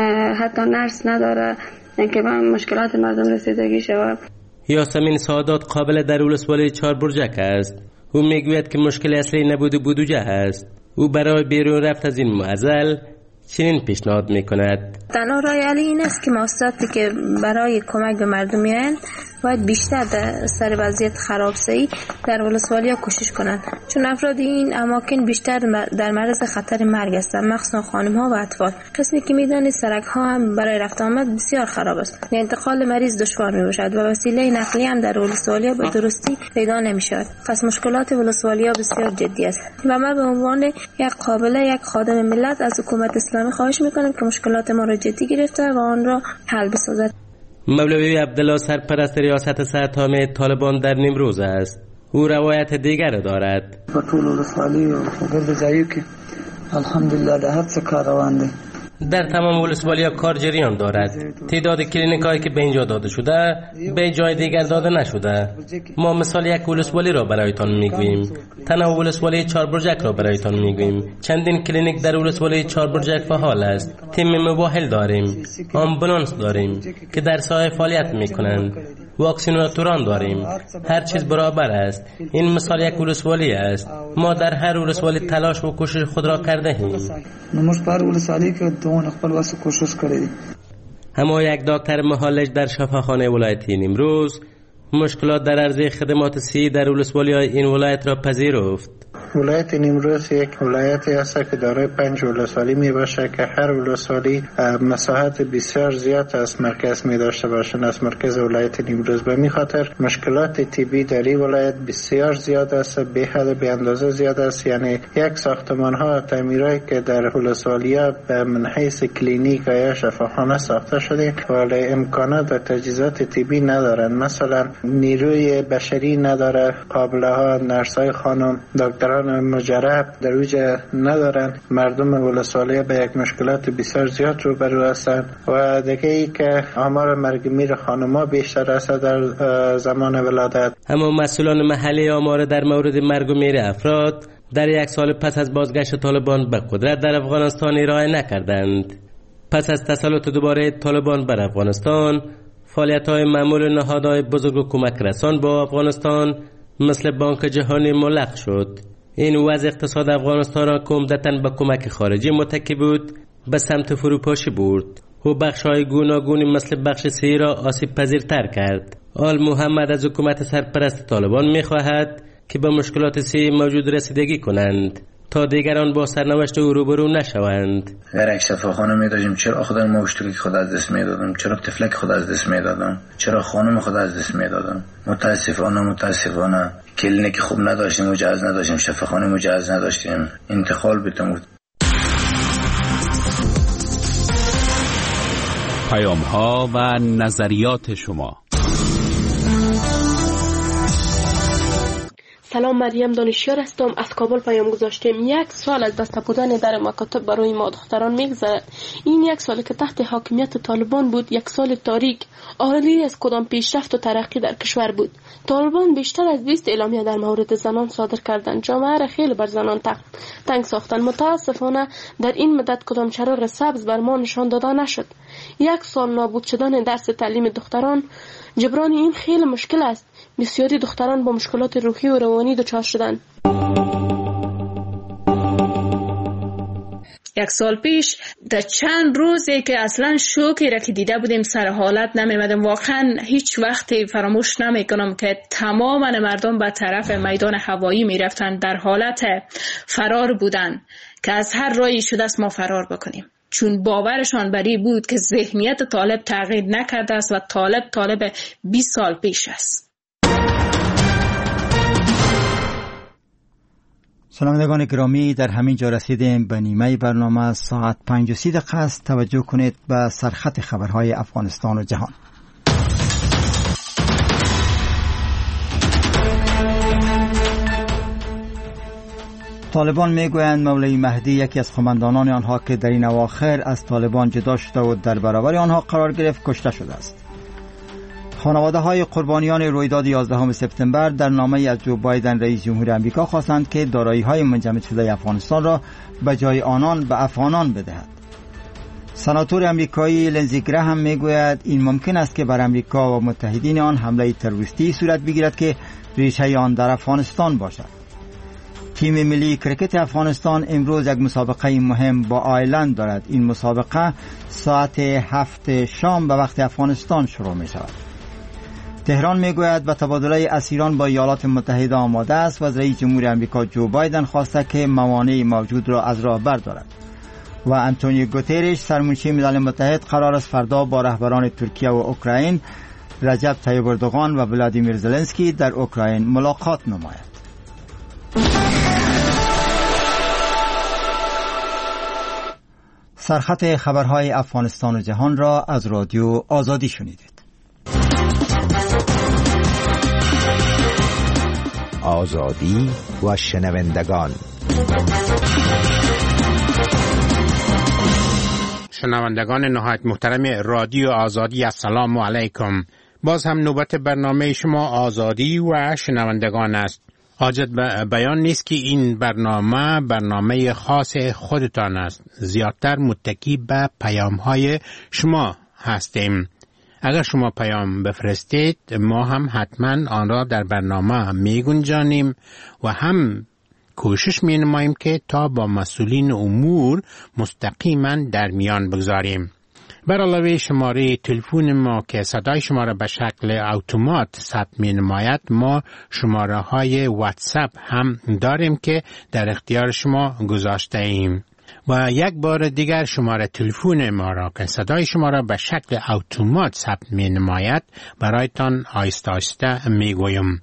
[SPEAKER 20] حتی نرس نداره که به مشکلات مردم رسیدگی شود.
[SPEAKER 18] یاسمین سعادت قابل در ولسوالی چهار برجک است. او میگوید که مشکل اصلی نبود بودجه است. او برای بیرون رفت از این معضل چنین پیشنهاد میکند.
[SPEAKER 21] تنها راه حل این است که مؤسساتی که برای کمک به مردم میآیند باید بیشتر در سر وضعیت خرابسایی در ولسوالی ها کوشش کنند، چون افراد این اماکن بیشتر در معرض خطر مرگ هستند، مخصوصا خانم ها و اطفال. قسمی که میدانید سرک ها هم برای رفت آمد بسیار خراب است، انتقال مریض دشوار می باشد و وسیله نقلیه هم در ولسوالی ها به درستی پیدا نمی شود. پس مشکلات ولسوالی ها بسیار جدی است و ما به عنوان یک قابله یک خادم ملت از حکومت اسلامی خواهش میکنیم که مشکلات ما را جدی گرفته و آن را حل بسازد.
[SPEAKER 18] مولوی عبدالله سرپرست ریاست صحت‌عامه طالبان در نیمروز است. او روایت دیگر دارد.
[SPEAKER 22] په ټول ولسوالۍ او ګرد ځایو کې الحمدلله د هر څه کار روان دی.
[SPEAKER 18] در تمام ولسوالی‌ها کار جریان دارد. تعداد کلینیکایی که به اینجا داده شده به جای دیگر داده نشده. ما مثال یک ولسوالی را برایتان میگوییم. تنها ولسوالی چهار برجک را برایتان میگوییم. چندین کلینیک در ولسوالی چهار برجک فعال است. تیم مباحل داریم. آمبولانس داریم که در ساحه فعالیت میکنند. واکسیناتوران داریم. هر چیز برابر است. این مثال یک ولسوالی است. ما در هر ولسوالی تلاش و کوشش خود را کرده ایم. اما یک دکتر معالج در شفاخانه ولایتی نیمروز مشکلات در عرضه خدمات صحی در ولسوالی‌های این ولایت را پذیرفت.
[SPEAKER 23] ولایت نیمروز یک ولایتی است که دارای پنج ولسوالی می باشه که هر ولسوالی مساحت بسیار زیاد از مرکز می داشته باشند از مرکز ولایت نیمروز. به می خاطر مشکلات طبی در این ولایت بسیار زیاد است، به حد به اندازه زیاد است. یعنی یک ساختمان ها تعمیرایی که در ولسوالی ها به من حیث کلینیک یا شفاخانه ساخته شده ولی امکانات و تجهیزات طبی ندارند. مثلا نیروی بشری نداره، قابله ها، نرسای خانم، دکتران مجرب در اوجه ندارن. مردم ولسوالی به یک مشکلات بسیار زیاد روبرو هستند و دیگه ای که آمار مرگ میر خانم‌ها بیشتر است در زمان ولادت.
[SPEAKER 18] اما مسئولان محلی آمار در مورد مرگ و میر افراد در یک سال پس از بازگشت طالبان به قدرت در افغانستان ارائه نکردند. پس از تسلط دوباره طالبان بر افغانستان، فعالیت‌های معمول نهادهای بزرگ و کمک رسان با افغانستان مثل بانک جهانی ملغا شد. این وضع اقتصاد افغانستان را که عمدتاً به کمک خارجی متکی بود به سمت فروپاشی برد و بخش‌های گوناگونی مثل بخش صحی را آسیب پذیرتر کرد. آل محمد از حکومت سرپرست طالبان می‌خواهد که به مشکلات صحی موجود رسیدگی کنند تا دیگران با سرنوشت او روبرو نشوند.
[SPEAKER 4] اگر یک شفاخانه می‌داشتیم چرا خود مشترک خود از دست می‌دادم؟ چرا طفلک خود از دست می‌دادم؟ چرا خانم خود از دست می‌دادم؟ متاسفانه متاسفانه کلینیک خوب نداشتیم، مجهز نداشتیم، شفاخانه مجهز نداشتیم. انتقال بدم.
[SPEAKER 5] پیام‌ها و نظریات شما.
[SPEAKER 24] سلام، مریم دانشیار هستم، از کابل پیام گذاشتم. یک سال از دست بودن در مکاتب برای ما دختران میگذرد. این یک سال که تحت حاکمیت طالبان بود، یک سال تاریک، آرلی از کدام پیشرفت و ترقی در کشور بود. طالبان بیشتر از بیست اعلامیه در مورد زنان صادر کردند، جامعه را خیلی بر زنان تنگ ساختند. متاسفانه در این مدت کدام چراغ سبز بر ما نشان داده نشد. یک سال نابود شدن درس تعلیم دختران، جبران این خیلی مشکل است. بسیاری دختران با مشکلات روحی و روانی دچار شدند.
[SPEAKER 2] یک سال پیش در چند روزی که اصلا شوکی را که دیده بودیم سر حالت نمیمدیم. واقعا هیچ وقتی فراموش نمیکنم که تمام مردم به طرف میدان هوایی میرفتن، در حالت فرار بودن که از هر راهی شده است ما فرار بکنیم، چون باورشان بر این بود که ذهنیت طالب تغییر نکرده است و طالب طالب بیست سال پیش است.
[SPEAKER 1] شنوندگان گرامی، در همین جا رسیدیم به نیمه برنامه. ساعت پنج و سی دقیقه است. توجه کنید به سرخط خبرهای افغانستان و جهان. طالبان میگویند مولوی مهدی یکی از قماندانان آنها که در این اواخر از طالبان جدا شده و در برابر آنها قرار گرفت کشته شده است. خانواده های قربانیان رویداد یازدهم سپتامبر در نامه از جو بایدن رئیس جمهور آمریکا خواستند که دارایی های منجمد شده افغانستان را به جای آنان به افغانان بدهد. سناتور آمریکایی لنزی گراهم میگوید این ممکن است که بر آمریکا و متحدین آن حمله تروریستی صورت بگیرد که ریشه آن در افغانستان باشد. تیم ملی کرکت افغانستان امروز یک مسابقه مهم با آیرلند دارد. این مسابقه ساعت هفت شام به وقت افغانستان شروع می شود. تهران می گوید به تبادله اسیران با ایالات متحده آماده است و از رئیس جمهور آمریکا جو بایدن خواسته که موانع موجود را از راه بردارد. و انتونیو گوتریش سرمنشی ملل متحد قرار است فردا با رهبران ترکیه و اوکراین رجب طیب اردوغان و ولادیمیر زلنسکی در اوکراین ملاقات نماید. سرخط خبرهای افغانستان و جهان را از رادیو آزادی شنیدید.
[SPEAKER 8] آزادی و شنوندگان.
[SPEAKER 3] شنوندگان نهایت محترم رادیو آزادی، السلام علیکم. باز هم نوبت برنامه شما آزادی و شنوندگان است. حاجت بیان نیست که این برنامه برنامه خاص خودتان است. زیادتر متکی به پیام های شما هستیم. اگر شما پیام بفرستید ما هم حتما آن را در برنامه می گنجانیم و هم کوشش می نماییم که تا با مسئولین امور مستقیما در میان بگذاریم. بر علاوه شماره تلفن ما که صدای شما را به شکل اتومات ثبت می نماید، ما شماره های واتساپ هم داریم که در اختیار شما گذاشته ایم. و یک بار دیگر شماره تلفن ما را که صدای شما را به شکل اتومات ثبت می نماید برایتان آهسته آهسته می گویم.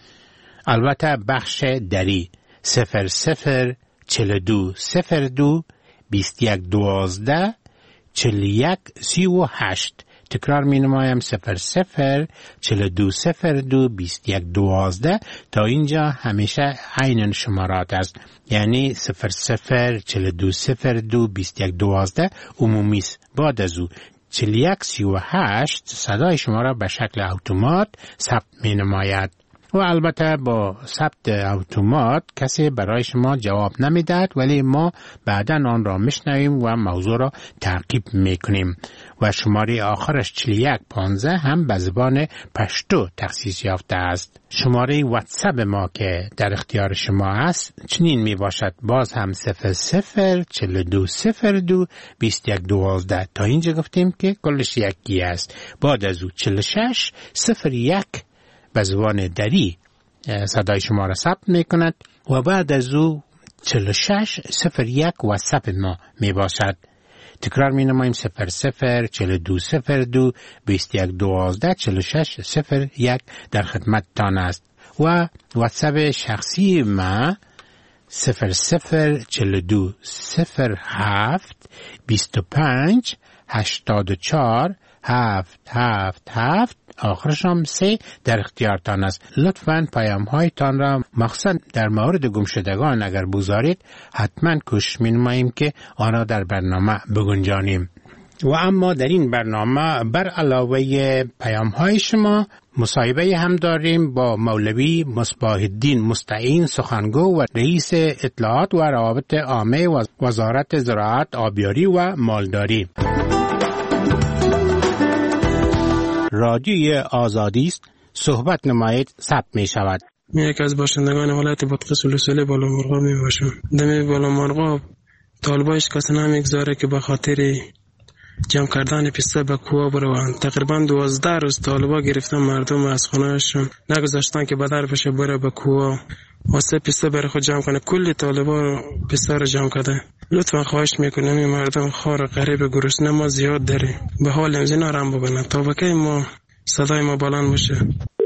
[SPEAKER 3] البته بخش دری صفر صفر چل دو صفر دو بیست یک دوازده چل یک سی و هشت. تکرار می نمایم صفر صفر چل دو صفر دو بیست یک دوازده. تا اینجا همیشه عین شمارات است، یعنی صفر صفر چل دو صفر دو بیست یک دوازده عمومی است. بعد از او چل یک سی و هشت صدای شما را به شکل اتومات ثبت می نماید. و البته با ثبت اتومات کسی برای شما جواب نمیدهد، ولی ما بعدا آن را میشنویم و موضوع را تعقیب میکنیم. و شماره آخرش چل یک پانزده هم به زبان پشتو تخصیص یافته است. شماره واتساپ ما که در اختیار شما است چنین می باشد، باز هم صفر صفر چل دو صفر دو بیست یک دوازده. تا اینجا گفتیم که کلش یکی است. بعد از او چل شش صفر یک به زبان دری صدای شما را ثبت می کند و بعد از او چل شش صفر یک واتساپ ما می باشد. تکرار می نماییم صفر صفر چل دو صفر دو بیست یک دوازده چل شش صفر یک در خدمت تان است. و واتساپ شخصی ما صفر صفر چل دو صفر هفت بیست و پنج هشتاد و چهار هفت هفت هفت آخرش هم سه در اختیارتان است. لطفاً پیام هایتان را مخصوصاً در مورد گمشدگان اگر بگذارید حتما کوشش می‌نماییم که آن را در برنامه بگنجانیم. و اما در این برنامه بر علاوه پیام های شما مصاحبه هم داریم با مولوی مصباح الدین مستعین سخنگو و رئیس اطلاعات و روابط عامه و وزارت زراعت، آبیاری و مالداری. رادیوی آزادی است، صحبت نمایید ثبت می شود.
[SPEAKER 10] من یک از باشندگان ولایت بادغیس ولسوالی بالامرغاب می باشم. دم بالامرغاب طالبایش کسی نمیگذاره که به خاطر جمع کردن پسته به کوه بروند. تقریبا دوازده روز طالبا گرفتن مردم از خونهشون، نگذاشتن که به در بشه بره به کوه واسه پسته بره خود جمع کنه. کل طالبا پسته رو جمع کرده. لطفا خواهش میکنم این مردم خار غریب گرسنه ما زیاد داریم، به حال امزینا رم ببینن تا بکی ما صدای ما بلند باشه.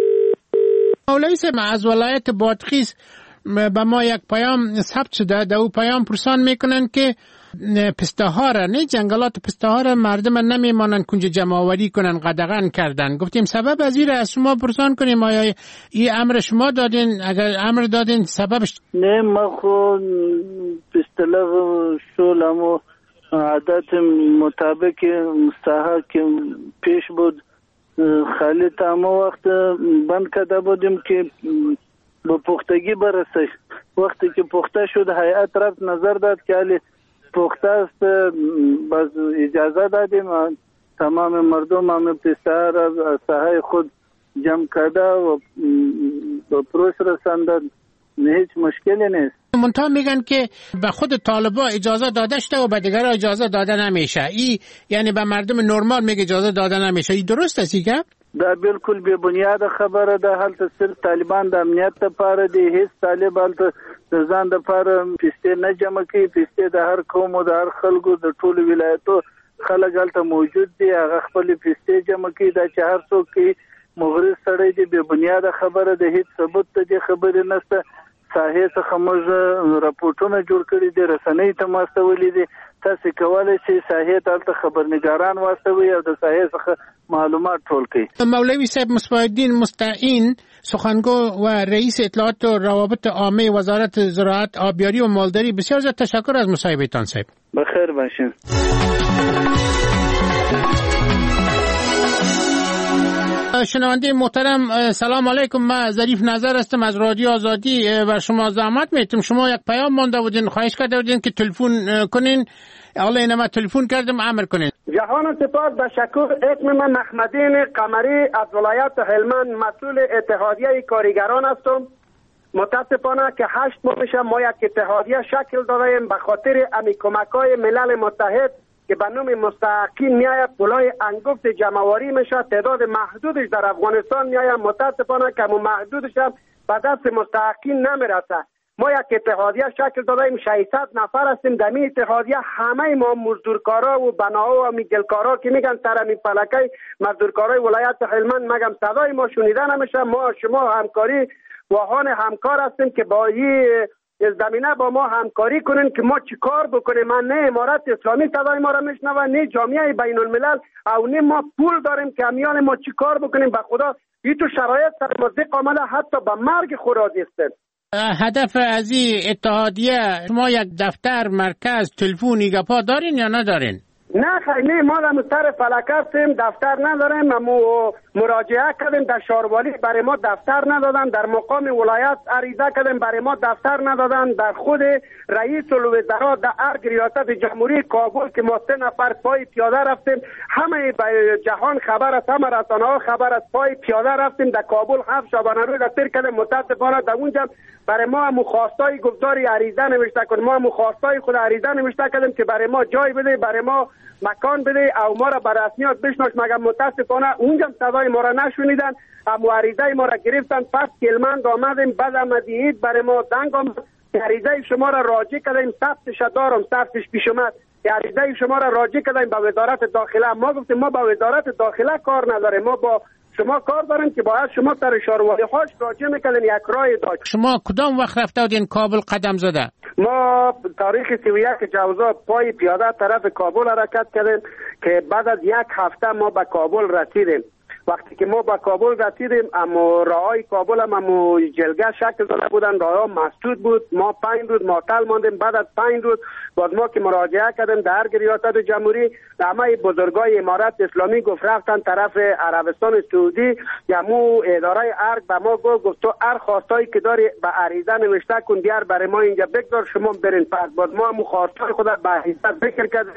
[SPEAKER 3] مولوی صاحب از ولایت بادغیس به ما یک پیام ثبت شده، در او پیام پرسان میکنن که پسته ها را، نه جنگلات پسته ها را مردم نمیمانن کنج جمع آوری کنن، قدغن کردن. گفتیم سبب از این از شما پرسان کنیم آیا این امر شما دادین؟ اگر امر دادین سببش؟
[SPEAKER 11] نه ما خود پسته لغ شولم و عادت مطابق مستحق که پیش بود خالی تاما وقت بند کرده بودیم که به پختگی برسه. وقتی که پخته شد هیئت رفت نظر داد که علی پخته است، باز اجازه دادیم تمام مردم هم پسته را از ساحه خود جمع کرده و به پروش رساندن، هیچ مشکلی نیست.
[SPEAKER 3] منتها میگن که به خود طالبا اجازه داده شده و به دیگرها اجازه داده نمیشه. ای یعنی به مردم نرمال میگه اجازه داده نمیشه. ای درست است که؟
[SPEAKER 11] دا بالکل بے بنیاد خبره ده. هلته صرف طالبان د امنیت لپاره دي، هیڅ طالب هلته د ځان لپاره پسته نه جمع کوي. پسته د هر قوم او د هر خلکو د ټولو ولایتو خلک هلته موجود دي، هغه خپل پسته جمع کوي. دا چې هر څوک کوي مغرض سړی دی، بے بنیاد خبره ده، هیڅ ثبوت ته دې خبرې نشته. ساحې څخه موږ راپورټونه جوړ کړي دي، رسنۍ ته واستولي دي. تاسو کولای شئ ساحې ته هلته خبرنګاران واستوي او د ساحې څخه معلومات ټول کړي.
[SPEAKER 3] مولوی صاحب مصباح الدین مستعین، سخنگو و رئیس اطلاعات و روابط عامه وزارت زراعت، آبیاری و مالداری، بسیار زیاد تشکر از مصاحبهتان صاحب.
[SPEAKER 11] بخیر باشین.
[SPEAKER 3] شنونده محترم سلام علیکم، من ظریف نظر هستم از رادیو آزادی و شما زحمت میتیم. شما یک پیام مانده بودین، خواهش کرده بودین که تلفن کنین، حالا اینم تلفن کردم، امر کنین.
[SPEAKER 13] جهان سپاس به شکر. اسم من محمدین قمری از ولایت هلمند، مسئول اتحادیه کارگران هستم. متاسفانه که هشت ماه میشه ما یک اتحادیه شکل دادیم به خاطر امی کمکای ملل متحد که به نام مستحقین میآید پولای انگفت جمعواری میشه، تعداد محدودش در افغانستان میآید. متاسفانه که محدودش هم به دست مستحقین نمیرسه. ما یک اتحادیه شکل دادیم، ششصد نفر هستیم. در این اتحادیه همه ما مزدورکارا و بناها و میگلکارا که میگن ترمی فلکه مزدورکارای ولایت هلمند، مگم صدای ما شنیده نمیشه. ما شما همکاری واهان همکار هستیم که با این زمینه با ما همکاری کنین که ما چی کار بکنیم. من نه امارت اسلامی صدای ما را میشنوه، نه جامعه بین الملل، او نه ما پول داریم که امیان ما چی کار بکنیم. به خدا این تو شرایط سر مزدق آمده، حتی به مرگ خود راضیستیم.
[SPEAKER 3] هدف از این اتحادیه شما یک دفتر، مرکز، تلفنی گپا دارین یا ندارین؟
[SPEAKER 13] نه خیلی نه، ما در مستر فلک هستیم، دفتر نداریم. ما مراجعه کردیم در شاروالی، برای ما دفتر ندادن. در مقام ولایت عریضه کردیم، برای ما دفتر ندادن. در خود رئیس الوزراء در ارگ ریاست جمهوری کابل که ما سه نفر پای پیاده رفتیم، همه جهان خبر است، همه رسانه ها خبر است، پای پیاده رفتیم در کابل، هفت شبانه روز تیر کردیم. متاسفانه در اونجا برای ما مخواستای گفتاری عریضه نوشته کردیم، ما مخواستای خود عریضه نوشته کردیم که برای ما جای بده، برای ما مکان بده او ما را بر رسمیات بشناس. مگر متاسفانه اونجا صدای ما را نشنیدن، اما عریضه ما را گرفتن. پس کلمند آمدیم، بعد آمدید برای ما زنگ آمد، عریضه شما را راجع کردیم، ثبتش دارم، ثبتش پیش اومد، عریضه شما را راجع کردیم به وزارت داخله. ما گفتیم ما با وزارت داخله کار نداریم، ما با شما کار داریم که باید شما سر شاروالی هاش راجع میکنین. یک رای داشت.
[SPEAKER 3] شما کدام وقت رفته بودین کابل قدم زده؟
[SPEAKER 13] ما تاریخ سی و یک جوزا پای پیاده طرف کابل حرکت کردیم که بعد از یک هفته ما به کابل رسیدیم. وقتی که ما به کابل رسیدیم، اما راهای کابل هم اما جلگه شکل داده بودن، راهها مسدود بود. ما پنج روز معطل ماندیم. بعد از پنج روز باز ما که مراجعه کردیم در ارگ ریاست جمهوری، همه بزرگای امارت اسلامی گفت رفتن طرف عربستان سعودی. یا مو اداره ارگ به ما گفت گفت تو هر خواستایی که داری به عریضه نوشته کن، بیار برای ما اینجا بگذار، شما برین. پس باز ما هم خواستای خود به عریضه ذکر کردیم،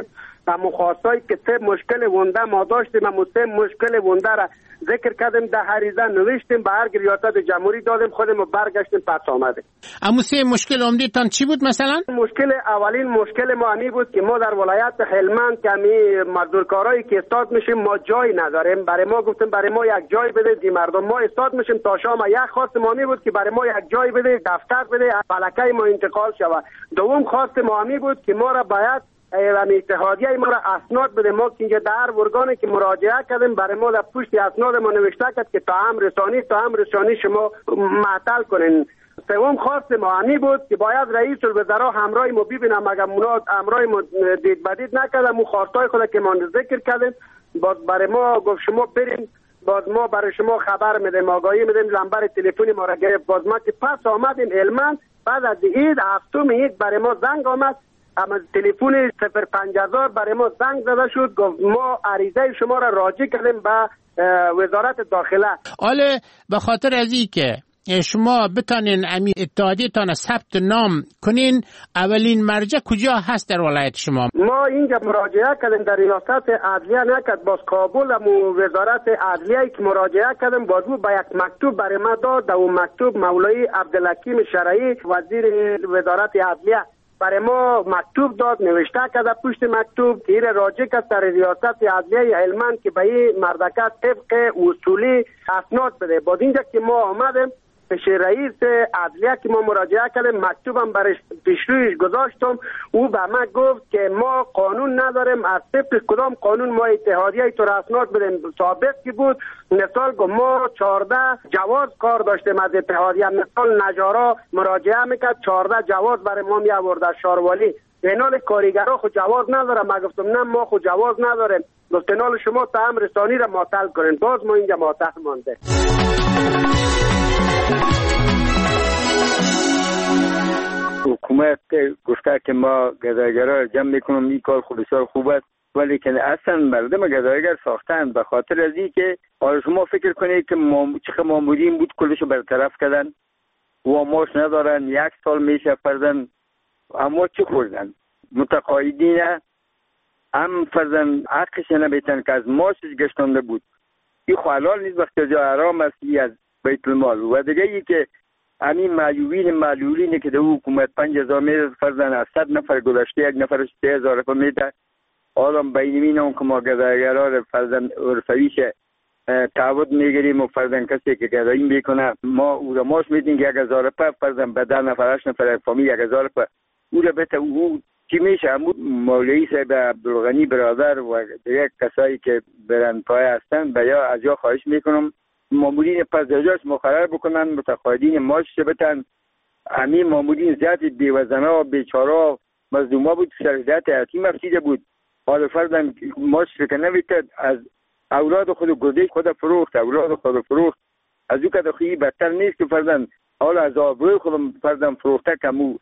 [SPEAKER 13] اما خواستایی که سه مشکل ونده ما داشتیم، اما سه مشکل ونده را ذکر کردیم، در عریضه نوشتیم، به هر ریاست جمهوری دادیم، خودمون برگشتیم پس آمدیم.
[SPEAKER 3] اما سه مشکل عمده تان چی بود مثلا؟
[SPEAKER 13] مشکل اولین مشکل ما امی بود که ما در ولایت هلمند که امی مزدورکارایی که استاد میشیم ما جای نداریم. برای ما گفتیم برای ما یک جای بده، دی مردم ما استاد میشیم تا شام. یک خواست ما امی بود که برای ما یک جای بده، دفتر بده، فلکه ما انتقال شود. دوم خواست ما امی بود که ما را باید امی اتحادیه ما را اسناد بده. ما که اینجا در ارگانی که مراجعه کردیم برای ما در پشت اسناد ما نوشته کرد که تا هم رسانی تا هم رسانی شما معطل کنین. سوم خواست ما امی بود که باید رئیس الوزراء همراه ما ببینم، اگر مناد همراه ما دید بدید نکردم و خواستای خود که ما ذکر کردیم باز برای ما گفت شما بریم، باز ما برای شما خبر میدیم، آگاهی میدیم. نمبر تلفنی ما را گرفت. باز ما که پس آمدیم علمان بعد از عید هفتم عید برای ما زنگ آمد، اما تلفن صفر پنج هزار برای ما زنگ زده شد، گفت ما عریضه شما را راجع کردیم به وزارت داخله.
[SPEAKER 3] حالا به خاطر از این که شما بتانین امی اتحادیتان ثبت نام کنین، اولین مرجع کجا هست در ولایت شما؟
[SPEAKER 13] ما اینجا مراجعه کردیم در ریاست عدلیه نکرد، باز کابل و وزارت عدلیه که مراجعه کردیم باز بود با یک مکتوب برای ما داد. در اون مکتوب مولای عبدالحکیم شرعی وزیر وزارت عدلیه برای ما مکتوب داد، نوشته کرده پشت مکتوب که این راجع است در ریاست عدلیه هلمند که به این مردکت طبق اصولی اسناد بده. بعد اینجا که ما آمدیم پیش رئیس عدلیه که ما مراجعه کردیم، مکتوبم برش پیشرویش گذاشتم، او به ما گفت که ما قانون نداریم، از طبق کدام قانون ما اتحادیه تو اسناد بدیم. ثابت که بود مثال گفت ما چهارده جواز کار داشتیم از اتحادیه، مثال نجارا مراجعه میکرد چهارده جواز برای ما می آورد از شاروالی. اینال کارگرا خود جواز نداره. ما گفتم نه ما خود جواز نداریم. گفت اینال شما تهم رسانی را معطل کنین. باز ما اینجا معطل مانده.
[SPEAKER 7] حکومت گفته که ما گدایگرا را جمع میکنم، این کار خود بسیار خوب است، ولی که اصلا مردم گدایگر ساختن به خاطر از این که آره شما فکر کنید که چقدر مامورین بود کلشو برطرف کردن و ماش ندارن، یک سال میشه فرزن اما چی خوردن متقاعدین هم فرزن حقش نمیتن که از ماشش گشتانده بود. این حلال نیست وقتی جا حرام است از بیت المال. و دیگه ای که همین معیوبین معلولینی که در حکومت پنج هزار میده فرزن از صد نفر گذشته یک نفرش سه هزار رفت میده. آدم بینمین اون که ما گدایگرها را فرزن عرفویش تعود میگیریم و فرزن کسی که گدایی میکنه ما او را ماش میدیم که یک هزار رفت فرزن به ده نفر هشت نفر یک فامیل یک هزار رفت او را بته او چی میشه. همون مولوی صاحب عبدالغنی برادر و دیگه کسایی که برن پای هستن به یا از یا خواهش میکنم مامورین پس جاش مقرر بکنن، متقاعدین ماش بتن. همین مامورین زیاد بیوزنه و بیچاره مظلوما بود، شرایط یتیم افتیده بود. حالا فردن ماش فکر نمیکرد، از اولاد خود گذشت خود فروخت، اولاد خود فروخت. از او که دخویی بدتر نیست که فردن حالا از آبروی خودم فردن فروخته کمو.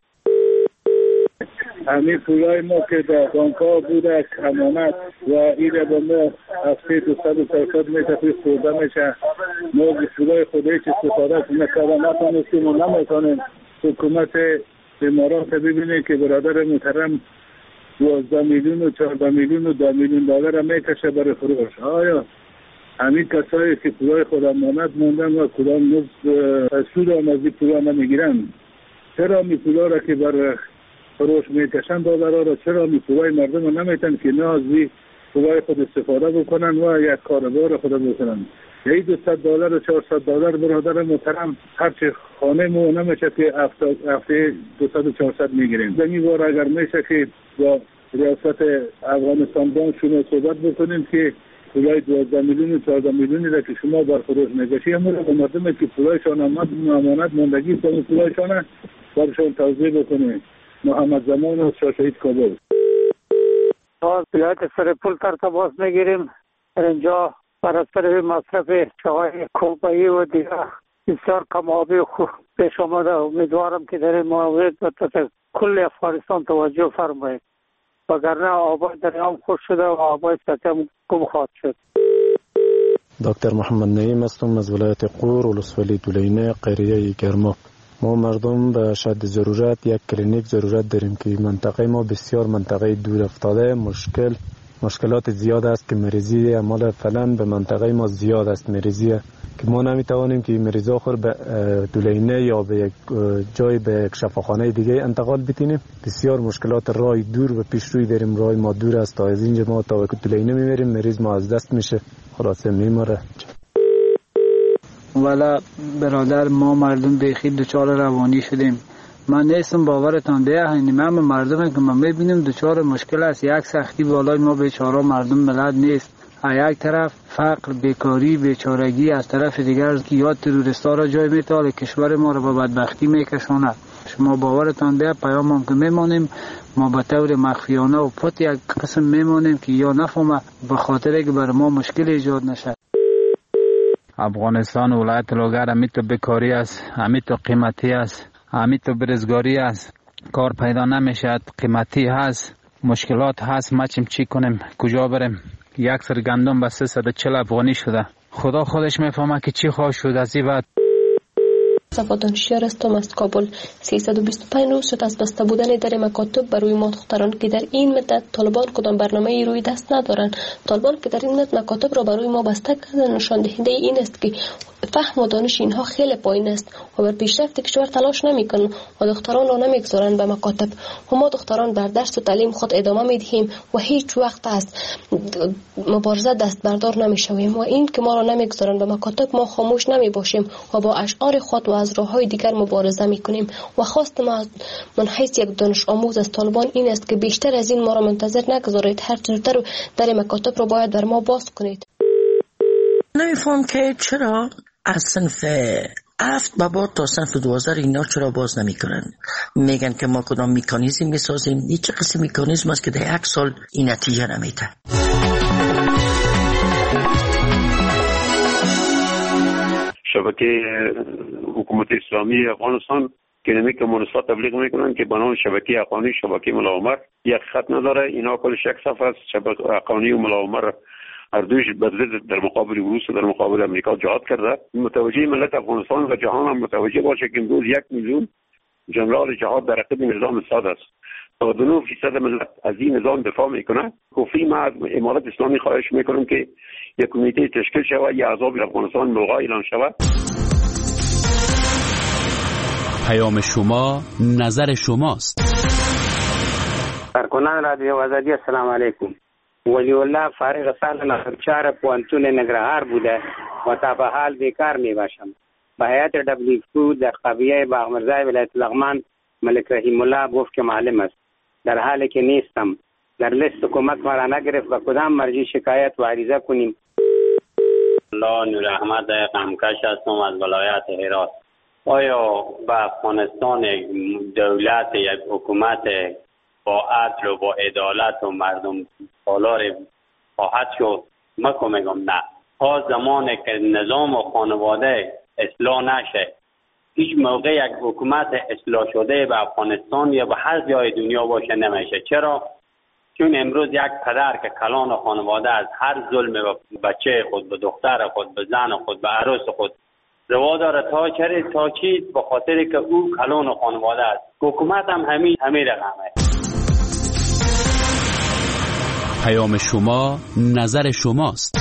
[SPEAKER 14] همین پولای ما که در بانک‌ها بوده امانت و این را به ما از سه تا صد و چهارصد میتر خورده میشه. ما پولای خودی که استفاده نکردن نتونستیم و نمیتونیم. حکومت امارات ببینه که برادر محترم دوازده میلیون و چهارده میلیون و دو میلیون دلار میکشه برای فروش. آیا همین کسایی که پولای خود امانت موندن و کدام سود هم از این پولا نمیگیرن، چرا می پولا را که بر فروش میکشن دلار را چرا می پولای مردم را نمیتن که نه از این پولای خود استفاده بکنن و یک کاربار خود بکنن؟ یه دویست دلار و چهارصد دلار برادر محترم هرچی خانه مو نمیشه که هفته دویست و چهارصد میگیریم. زمین بار اگر میشه که با ریاست افغانستان بانک شما صحبت بکنیم که پولای دوازده میلیون و چهارده میلیونی را که شما بر فروش میکشی همون را به مردم که پولایشان امانت ماندگی کنید پولایشان برشان توضیح بکنید. محمد زمان و شاه شهید کابل.
[SPEAKER 15] از ولایت سرپل تر تماس میگیریم. اینجا بر اثر مصرف چای کوبایی و دیگر بسیار کم آبی خوب پیش آمده. امیدوارم که در این مورد کل افغانستان توجه فرمایید وگرنه آبای دریام خوش شده و آبای سطح هم گم خواهد شد.
[SPEAKER 16] دکتر محمد نعیم هستم از ولایت قور ولسوالی دولینه قریه گرما. ما مردم به شد ضرورت یک کلینیک ضرورت داریم که منطقه ما بسیار منطقه دور افتاده، مشکل مشکلات زیاد است که مریضی مال فعلا به منطقه ما زیاد است مریضی که ما نمیتوانیم که مریض آخر به دولینه یا به یک جای به یک شفاخانه دیگه انتقال بتینیم. بسیار مشکلات راه دور و پیش روی داریم، راه ما دور است، تا از اینجا ما تا دولینه میبریم مریض ما از دست میشه، خلاصه میمره.
[SPEAKER 22] والا برادر ما مردم بخیر دچار روانی شدیم. من نیستم باورتان بیه هنی من مردم که من میبینیم دچار مشکل است، یک سختی بالای ما بیچاره مردم ملت نیست. از یک طرف فقر، بیکاری، بیچارگی، از طرف دیگر یا تروریستا را جای میتاله کشور ما را به بدبختی میکشاند. شما باورتان بیه پیام هم که میمانیم ما به طور مخفیانه و پت یک قسم میمانیم که یا نفهمه به خاطر که بر ما مشکل ایجاد نشه.
[SPEAKER 6] افغانستان ولایت لوگر همی تو بیکاری است، همی تو قیمتی است، همی تو برزگاری است، کار پیدا نمیشد، قیمتی هست، مشکلات هست، ما چیم چی کنیم، کجا بریم؟ یک سر گندم به سیصد و چهل افغانی شده. خدا خودش میفهمه که چی خواهد شد از این بعد.
[SPEAKER 24] صفا دانشیار هستم از کابل. سیصد و بیست و پنج روز شد از بسته بودن در مکاتب برای ما دختران که در این مدت طالبان کدام برنامه روی دست ندارند. طالبان که در این مدت مکاتب را برای ما بسته کردن نشان دهنده این است که فهم و دانش اینها خیلی پایین است و بر پیشرفت کشور تلاش نمیکنند و دختران را نمیگذارند به مکاتب. و ما دختران بر درس و تعلیم خود ادامه میدهیم و هیچ وقت از مبارزه دست بردار نمیشویم و این که ما را نمیگذارند به مکاتب ما خاموش نمیباشیم و با اشعار خود و از راههای دیگر مبارزه میکنیم. و خواست ما من حیث یک دانش آموز از طالبان این است که بیشتر از این ما را منتظر نگذارید، هر زودتر در مکاتب را باید بر ما باز کنید.
[SPEAKER 9] نمیفهم که چرا از صنف هفت به بعد تا صنف دوازده اینا چرا باز نمی کنن؟ میگن که ما کدام میکانیزم میسازیم. این چه قسم میکانیزم است که در یک سال این نتیجه نمیده؟
[SPEAKER 12] شبکه حکومت اسلامی افغانستان که نمی که منصفات تبلیغ میکنن که بنام شبکه حقانی شبکه ملاومر یک خط نداره. اینا کلش یک صفحه است. شبکه حقانی و ملاومر هر دویش بدلت در مقابل روس و در مقابل امریکا جهاد کرده. متوجه ملت افغانستان و جهان هم متوجه باشه که امروز یک میلیون جنرال جهاد در عقب نظام اسد است. نود و نه فیصد ملت از این نظام دفاع میکنه. کفی ما از امارت اسلامی خواهش میکنم که یک کمیته تشکیل شود، یا عذاب افغانستان موقع اعلان شود.
[SPEAKER 17] پیام شما نظر شماست.
[SPEAKER 25] کارکنان رادیو آزادی السلام علیکم. ولی الله فارغ سال نخرچار پوانتون نگرهار بوده و تا به حال بیکار می باشم. به هیئت دبلیو در قضیه باغ مرزای ولایت لغمان ملک رحیم الله گفت که معلم است، در حالی که نیستم. در لیست کمک مرا نگرفت و کدام مرجع شکایت و عریضه کنیم؟
[SPEAKER 26] الله نور احمد قمکش هستم از ولایت هرات. آیا به افغانستان دولت یک حکومت با عدل و با عدالت و مردم سالار خواهد شد؟ من که میگم نه. تا زمانی که نظام و خانواده اصلاح نشه، هیچ موقع یک حکومت اصلاح شده به افغانستان یا به هر جای دنیا باشه نمیشه. چرا؟ چون امروز یک پدر که کلان خانواده از هر ظلم به بچه خود، به دختر خود، به زن خود، به عروس خود روا داره تا چه تا چی؟ به خاطر که او کلان خانواده است. حکومت هم همین همین رقمه.
[SPEAKER 17] پیام شما نظر شماست.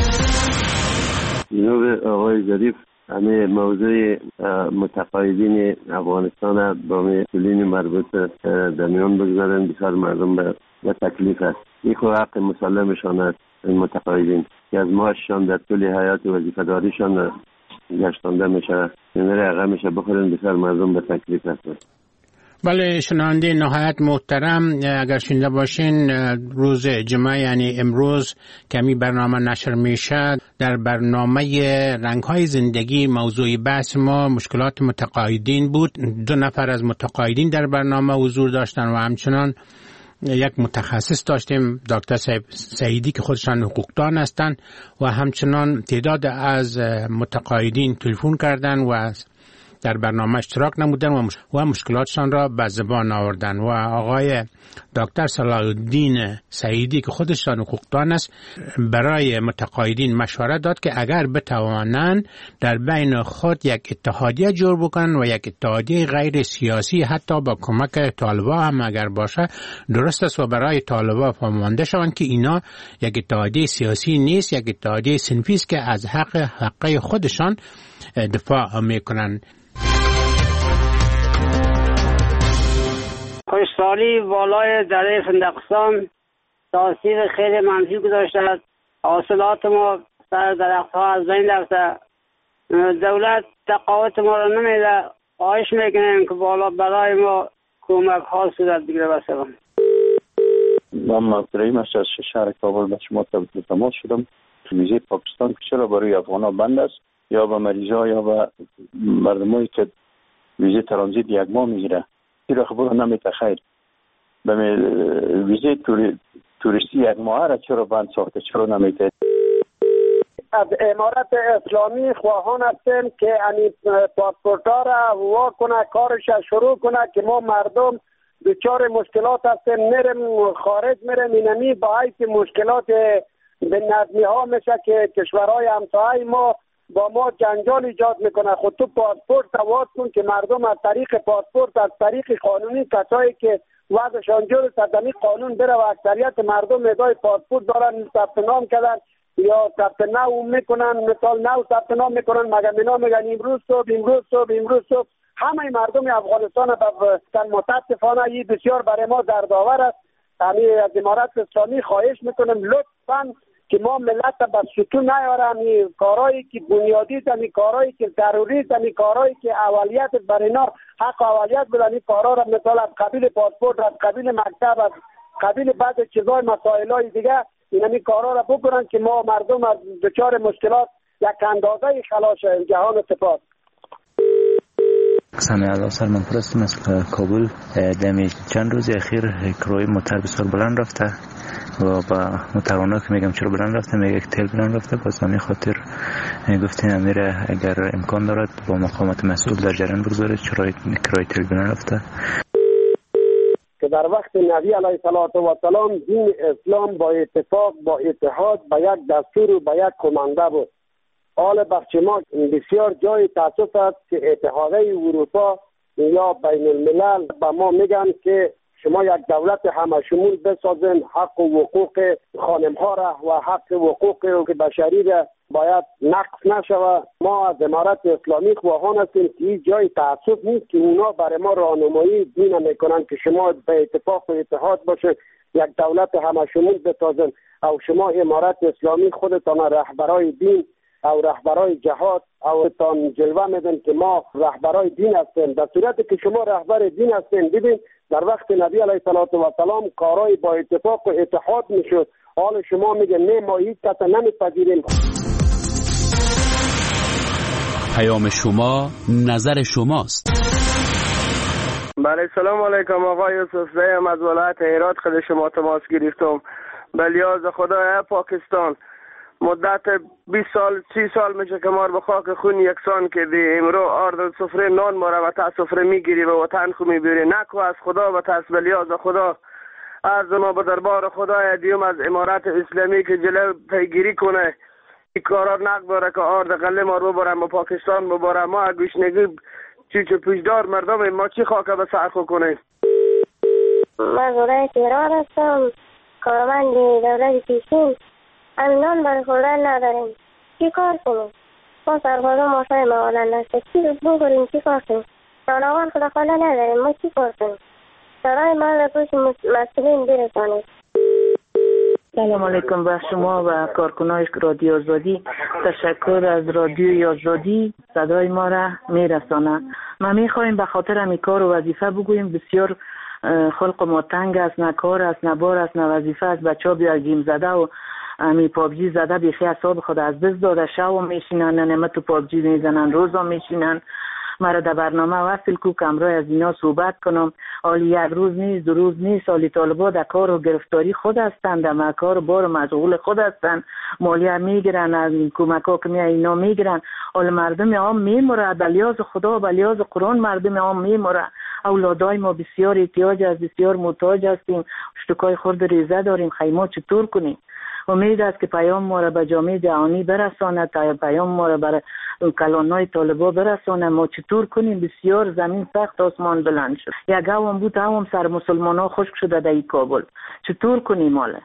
[SPEAKER 27] جناب آقای ظریف، همه موضوع متقاعدین افغانستان با مسئولین مربوط در میان بگذارن. بسیار مردم به تکلیف است. این خود حق مسلمشان است. این متقاعدین که از معاششان در طول حیات وظیفه‌داریشان گشتانده میشه، این رقم میشه بخورن. بسیار مردم به تکلیف است.
[SPEAKER 3] بله شنونده نهایت محترم، اگر شنیده باشین روز جمعه یعنی امروز کمی برنامه نشر میشه. در برنامه رنگ‌های زندگی موضوع بحث ما مشکلات متقاعدین بود. دو نفر از متقاعدین در برنامه حضور داشتن و همچنان یک متخصص داشتیم، دکتر سعیدی که خودشان حقوقدان هستند و همچنان تعداد از متقاعدین تلفن کردن و در برنامه اشتراک نمودن و, مش... و مشکلاتشان را به زبان آوردن. و آقای دکتر صلاح الدین سعیدی که خودشان حقوقدان است برای متقاعدین مشورت داد که اگر بتوانند در بین خود یک اتحادیه جور بکنن و یک اتحادیه غیر سیاسی حتی با کمک طالبا هم اگر باشه درست است و برای طالبا فهمانده شوند که اینا یک اتحادیه سیاسی نیست، یک اتحادیه صنفی است که از حق حقه خودشان دفاع میکنن.
[SPEAKER 4] خوشسالی والای دره فندقستان تاثیر خیلی منفی گذاشته است. حاصلات ما سر درخت ها از بین رفته. دولت تقاعد ما را نمیده. خواهش میکنیم که بالا برای ما کمک ها صورت بگیره. بسیارم
[SPEAKER 5] من مطرحیم است از شهر کابل به شما تماس شدم. ویزه پاکستان چرا برای افغان ها بند است یا به مریض ها یا به مردمایی که ویزه ترانزیت یک ماه میگیره چرا خبر نمیده؟ خیر به ویزه توری... توریستی یک ماه را چرا بند ساخته؟ چرا نمیده؟
[SPEAKER 13] از امارت اسلامی خواهان هستیم که این پاسپورتا را وا کنه، کارش شروع کنه که ما مردم دچار مشکلات هستیم، میریم خارج میریم اینمی با اینکه مشکلات به نظمی ها میشه که کشورهای همسایه ما با ما جنجال ایجاد میکنه. خود تو پاسپورت واز کن که مردم از طریق پاسپورت از طریق قانونی کسایی که وضعشان جور صدمی قانون بره و اکثریت مردم ندای پاسپورت دارن ثبت نام کردن یا ثبت نام میکنن، مثال نو ثبت نام میکنن، مگه مینا میگن امروز صبح امروز صبح امروز صبح. همه مردم افغانستان به متاسفانه این بسیار برای ما دردآور است. همین از امارت اسلامی خواهش میکنم لطفاً که ما ملت به ستون نیارم، این کارهایی که بنیادی است، این کارهایی که ضروری است، این کارهایی که اولیت بر اینا حق اولیت بدن، این کارها را مثلا از قبیل پاسپورت، از قبیل مکتب، از قبیل بعض چیزای مسائلای دیگه این کارها را بکنن که ما مردم از دچار مشکلات یک اندازه خلاص جهان سپاس.
[SPEAKER 18] سامی الله سلمان پرستم از کابل. دمی چند روز اخیر کرای موتر بسیار بلند رفته و با متوانا که میگم چرا بلند رفته، میگه تل بلند رفته. باز همین خاطر گفتیم امیره اگر امکان دارد با مقامات مسئول در جریان بگذاره چرا کرای تل بلند رفته.
[SPEAKER 13] که در وقت نبی علیه السلام دین اسلام با اتفاق با اتحاد با یک دستور و با یک کمانده بود. حال بخش ما بسیار جای تاسف است که اتحادیه اروپا یا بین الملل با ما میگن که شما یک دولت همه شمول بسازین، حق و حقوق خانم ها را و حق و حقوق بشری را باید نقص نشود. ما از امارت اسلامی خواهان هستیم که این جای تعصب نیست که اونا برای ما راهنمایی دین میکنن که شما به اتفاق و اتحاد باشه، یک دولت همه شمول بسازین. او شما امارت اسلامی خودتان رهبرای دین او رهبرای جهاد او تان جلوه میدن که ما رهبرای دین هستیم. در صورتی که شما رهبر دین هستین، ببین در وقت نبی علیه السلام کارای با اتفاق و اتحاد میشد. حال شما میگه نه ما هیچ کس نمیپذیریم.
[SPEAKER 17] پیام شما نظر شماست.
[SPEAKER 19] بله سلام علیکم آقای یوسف زیم از ولایت هرات خود شما تماس گرفتم. به لیاز خدای پاکستان مدت بیست سال سی سال میشه که ما به خاک خون یکسان کردی. امرو آرد سفره نان ما را و تا سفره میگیری و وطن خو میبری. نکو از خدا و تا به لیاز خدا از ما به دربار خدای دیوم از امارت اسلامی که جلو پیگیری کنه این کارا نگذاره که آرد قله ما رو ببرم و پاکستان ببرم. ما گوشنگی چیچ پوشدار مردم ما چی خاکه به سرخو کنه.
[SPEAKER 20] من ولایت ایران هستم، کارمند دولت پیشین. امینان برای خوردن نداریم، چی کار کنیم؟ ما سربازا ماشای موالن نسته چی رو بگریم، چی کار کنیم؟ جانوان خدا خاله نداریم، ما چی کار کنیم؟ سرای ما را پوش مسئولین برسانیم.
[SPEAKER 21] سلام علیکم به شما و کارکنای رادیو آزادی. تشکر از رادیو آزادی صدای ما را میرسانه. ما میخوایم به خاطر همی کار و وظیفه بگوییم. بسیار خلق ما تنگ است، نه کار است، نه بار است، نه وظیفه است. بچه ها بیا گیم زده و امی پابجی زده بیخی اصاب خود از دست داده. شو میشینن نمه تو پابجی میزنن، روزا میشینن مرا در برنامه وصل کو که امروز از اینا صحبت کنم. حالی یک روز نیست، دو روز نیست، حالی طالبا در کار و گرفتاری خود هستند، در مکار بار مشغول خود هستند، مالیه میگیرن، از کمک ها که می اینا میگیرن. حال مردم عام میموره، بلیاز خدا بلیاز قرآن مردم عام میموره. اولادای ما بسیار احتیاج است، بسیار محتاج هستیم، اشتکای خورد ریزه داریم، خیمه چطور کنیم؟ امید است که پیام ما را به جامعه جهانی برسانه، تا پیام ما را بر کلانای طالبا برسانه. ما چطور کنیم؟ بسیار زمین سخت، آسمان بلند شد. یک هم بود هم سر مسلمان ها خشک شده در کابل. چطور کنیم حالا؟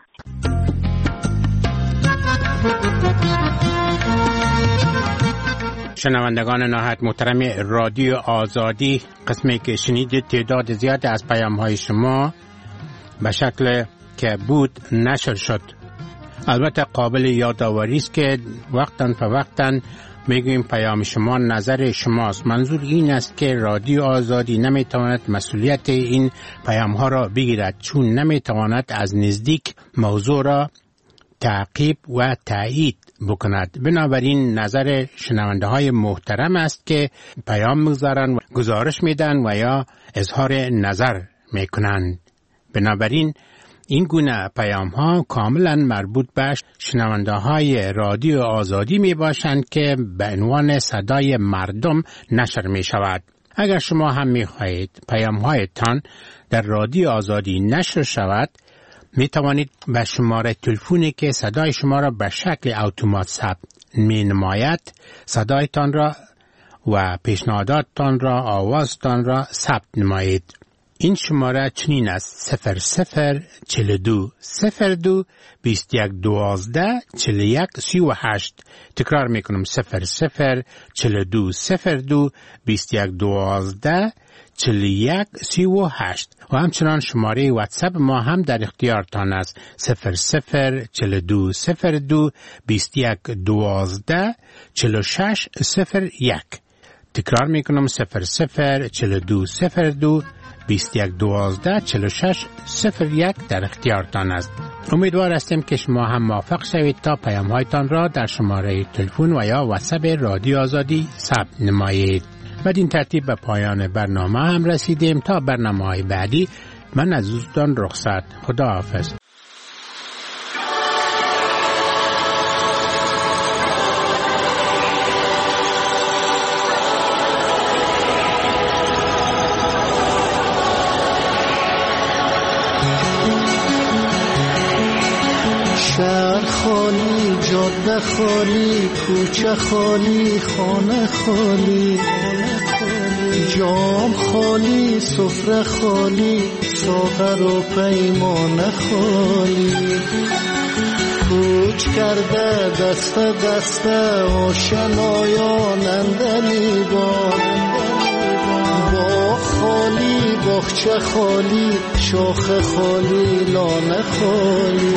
[SPEAKER 3] شنوندگان نهایت محترم رادیو آزادی، قسمی که شنیدید تعداد زیاد از پیام های شما به شکل که بود نشر شد. البته قابل یادآوری است که وقتاً فوقتاً میگویم پیام شما نظر شماست. منظور این است که رادیو آزادی نمیتواند مسئولیت این پیام ها را بگیرد، چون نمیتواند از نزدیک موضوع را تعقیب و تایید بکند. بنابراین نظر شنونده های محترم است که پیام میگذارند و گزارش میدن و یا اظهار نظر میکنند. بنابراین این گونه پیام ها کاملا مربوط به شنونده های رادیو آزادی می باشند که به عنوان صدای مردم نشر می شود. اگر شما هم می خواهید پیام هایتان در رادیو آزادی نشر شود، می توانید به شماره تلفنی که صدای شما را به شکل اتومات ثبت می نماید صدایتان را و پیشنهاداتتان را، آوازتان را ثبت نمایید. این شماره چنین است: صفر صفر چل دو صفر دو بیست یک دوازده چل یک سی و هشت. تکرار میکنم: صفر صفر چل دو صفر دو بیست یک دوازده چل یک سی و هشت. و همچنان شماره واتساپ ما هم در اختیارتان است: صفر صفر چل دو صفر دو بیست یک دوازده چل شش صفر یک. تکرار میکنم: صفر صفر چل دو صفر دو بیست یک دوازده چل شش صفر یک در اختیارتان است. امیدوار هستیم که شما هم موفق شوید تا پیام هایتان را در شماره تلفن و یا واتساپ رادیو آزادی ثبت نمایید. بدین ترتیب به پایان برنامه هم رسیدیم. تا برنامه های بعدی من از دوستان رخصت. خدا حافظ.
[SPEAKER 1] شهر خالی، جاده خالی، کوچه خالی، خانه خالی، جام خالی، سفره خالی، ساغر و پیمانه خالی. کوچ کرده دست دست آشنایان اندلی بار، باغ خالی، باغچه خالی، شاخ خالی، لانه خالی.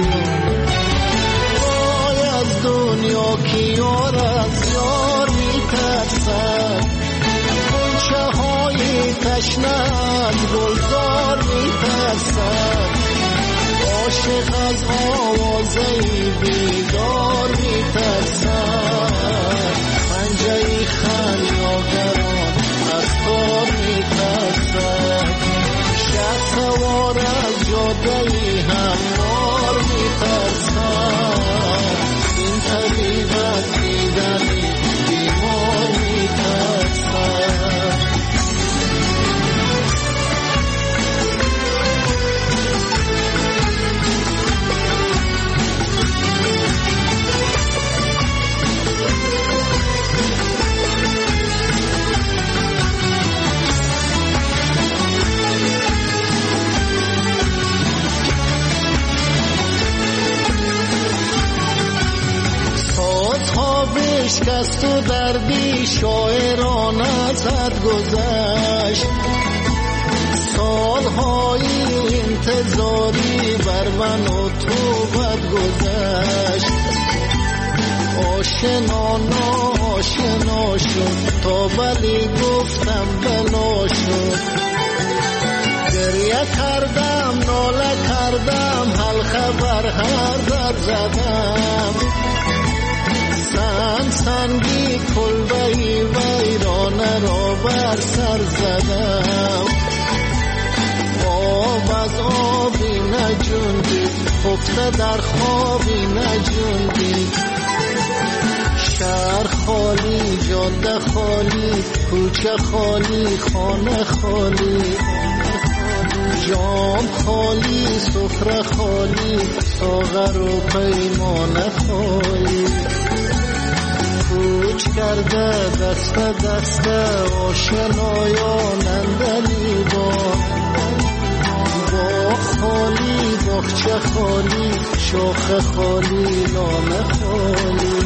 [SPEAKER 1] دنیا کی یار از یار می ترسد، گلچه های تشنه از گلزار می ترسد، عاشق از آوازه بیدار می ترسد، پنجه خمیازگران از کار می ترسد، شب سوار از جاده هموار می ترسد، حقیقت دیدنی بیمار می ترسد. بشکست و دردی شاعران ازت گذشت، سالهای انتظاری بر من و تو بد گذشت، آشنا ناشنا شد تا بلی گفتم بلا شد، گریه کردم ناله کردم حلقه بر هر در زدم، سنگ سنگی کلبهی ویرانه را بر سر زدم. آب از آبی نجوندی، خفته در خوابی نجوندی. شهر خالی، جاده خالی، کوچه خالی، خانه خالی. جام خالی، سفره خالی، ساغر و پیمانه خالی. کوچ کرده دست دست آشنایان اندلی با. باغ خالی، باغچه خالی، شاخه خالی، لانه خالی.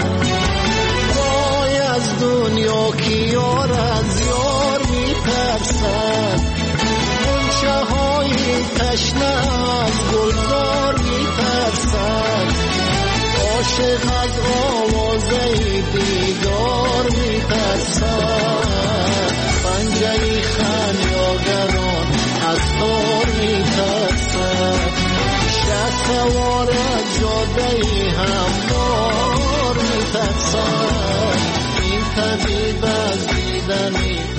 [SPEAKER 1] وای از دنیا که یار از یار میترسد، غنچه های تشنه از گلزار میترسد. عاشق از آوازه دیدار میترسد، پنجه خمیازگران از تار میترسد. شهر سوار از جاده هموار میترسد. این طبیب از دیدنی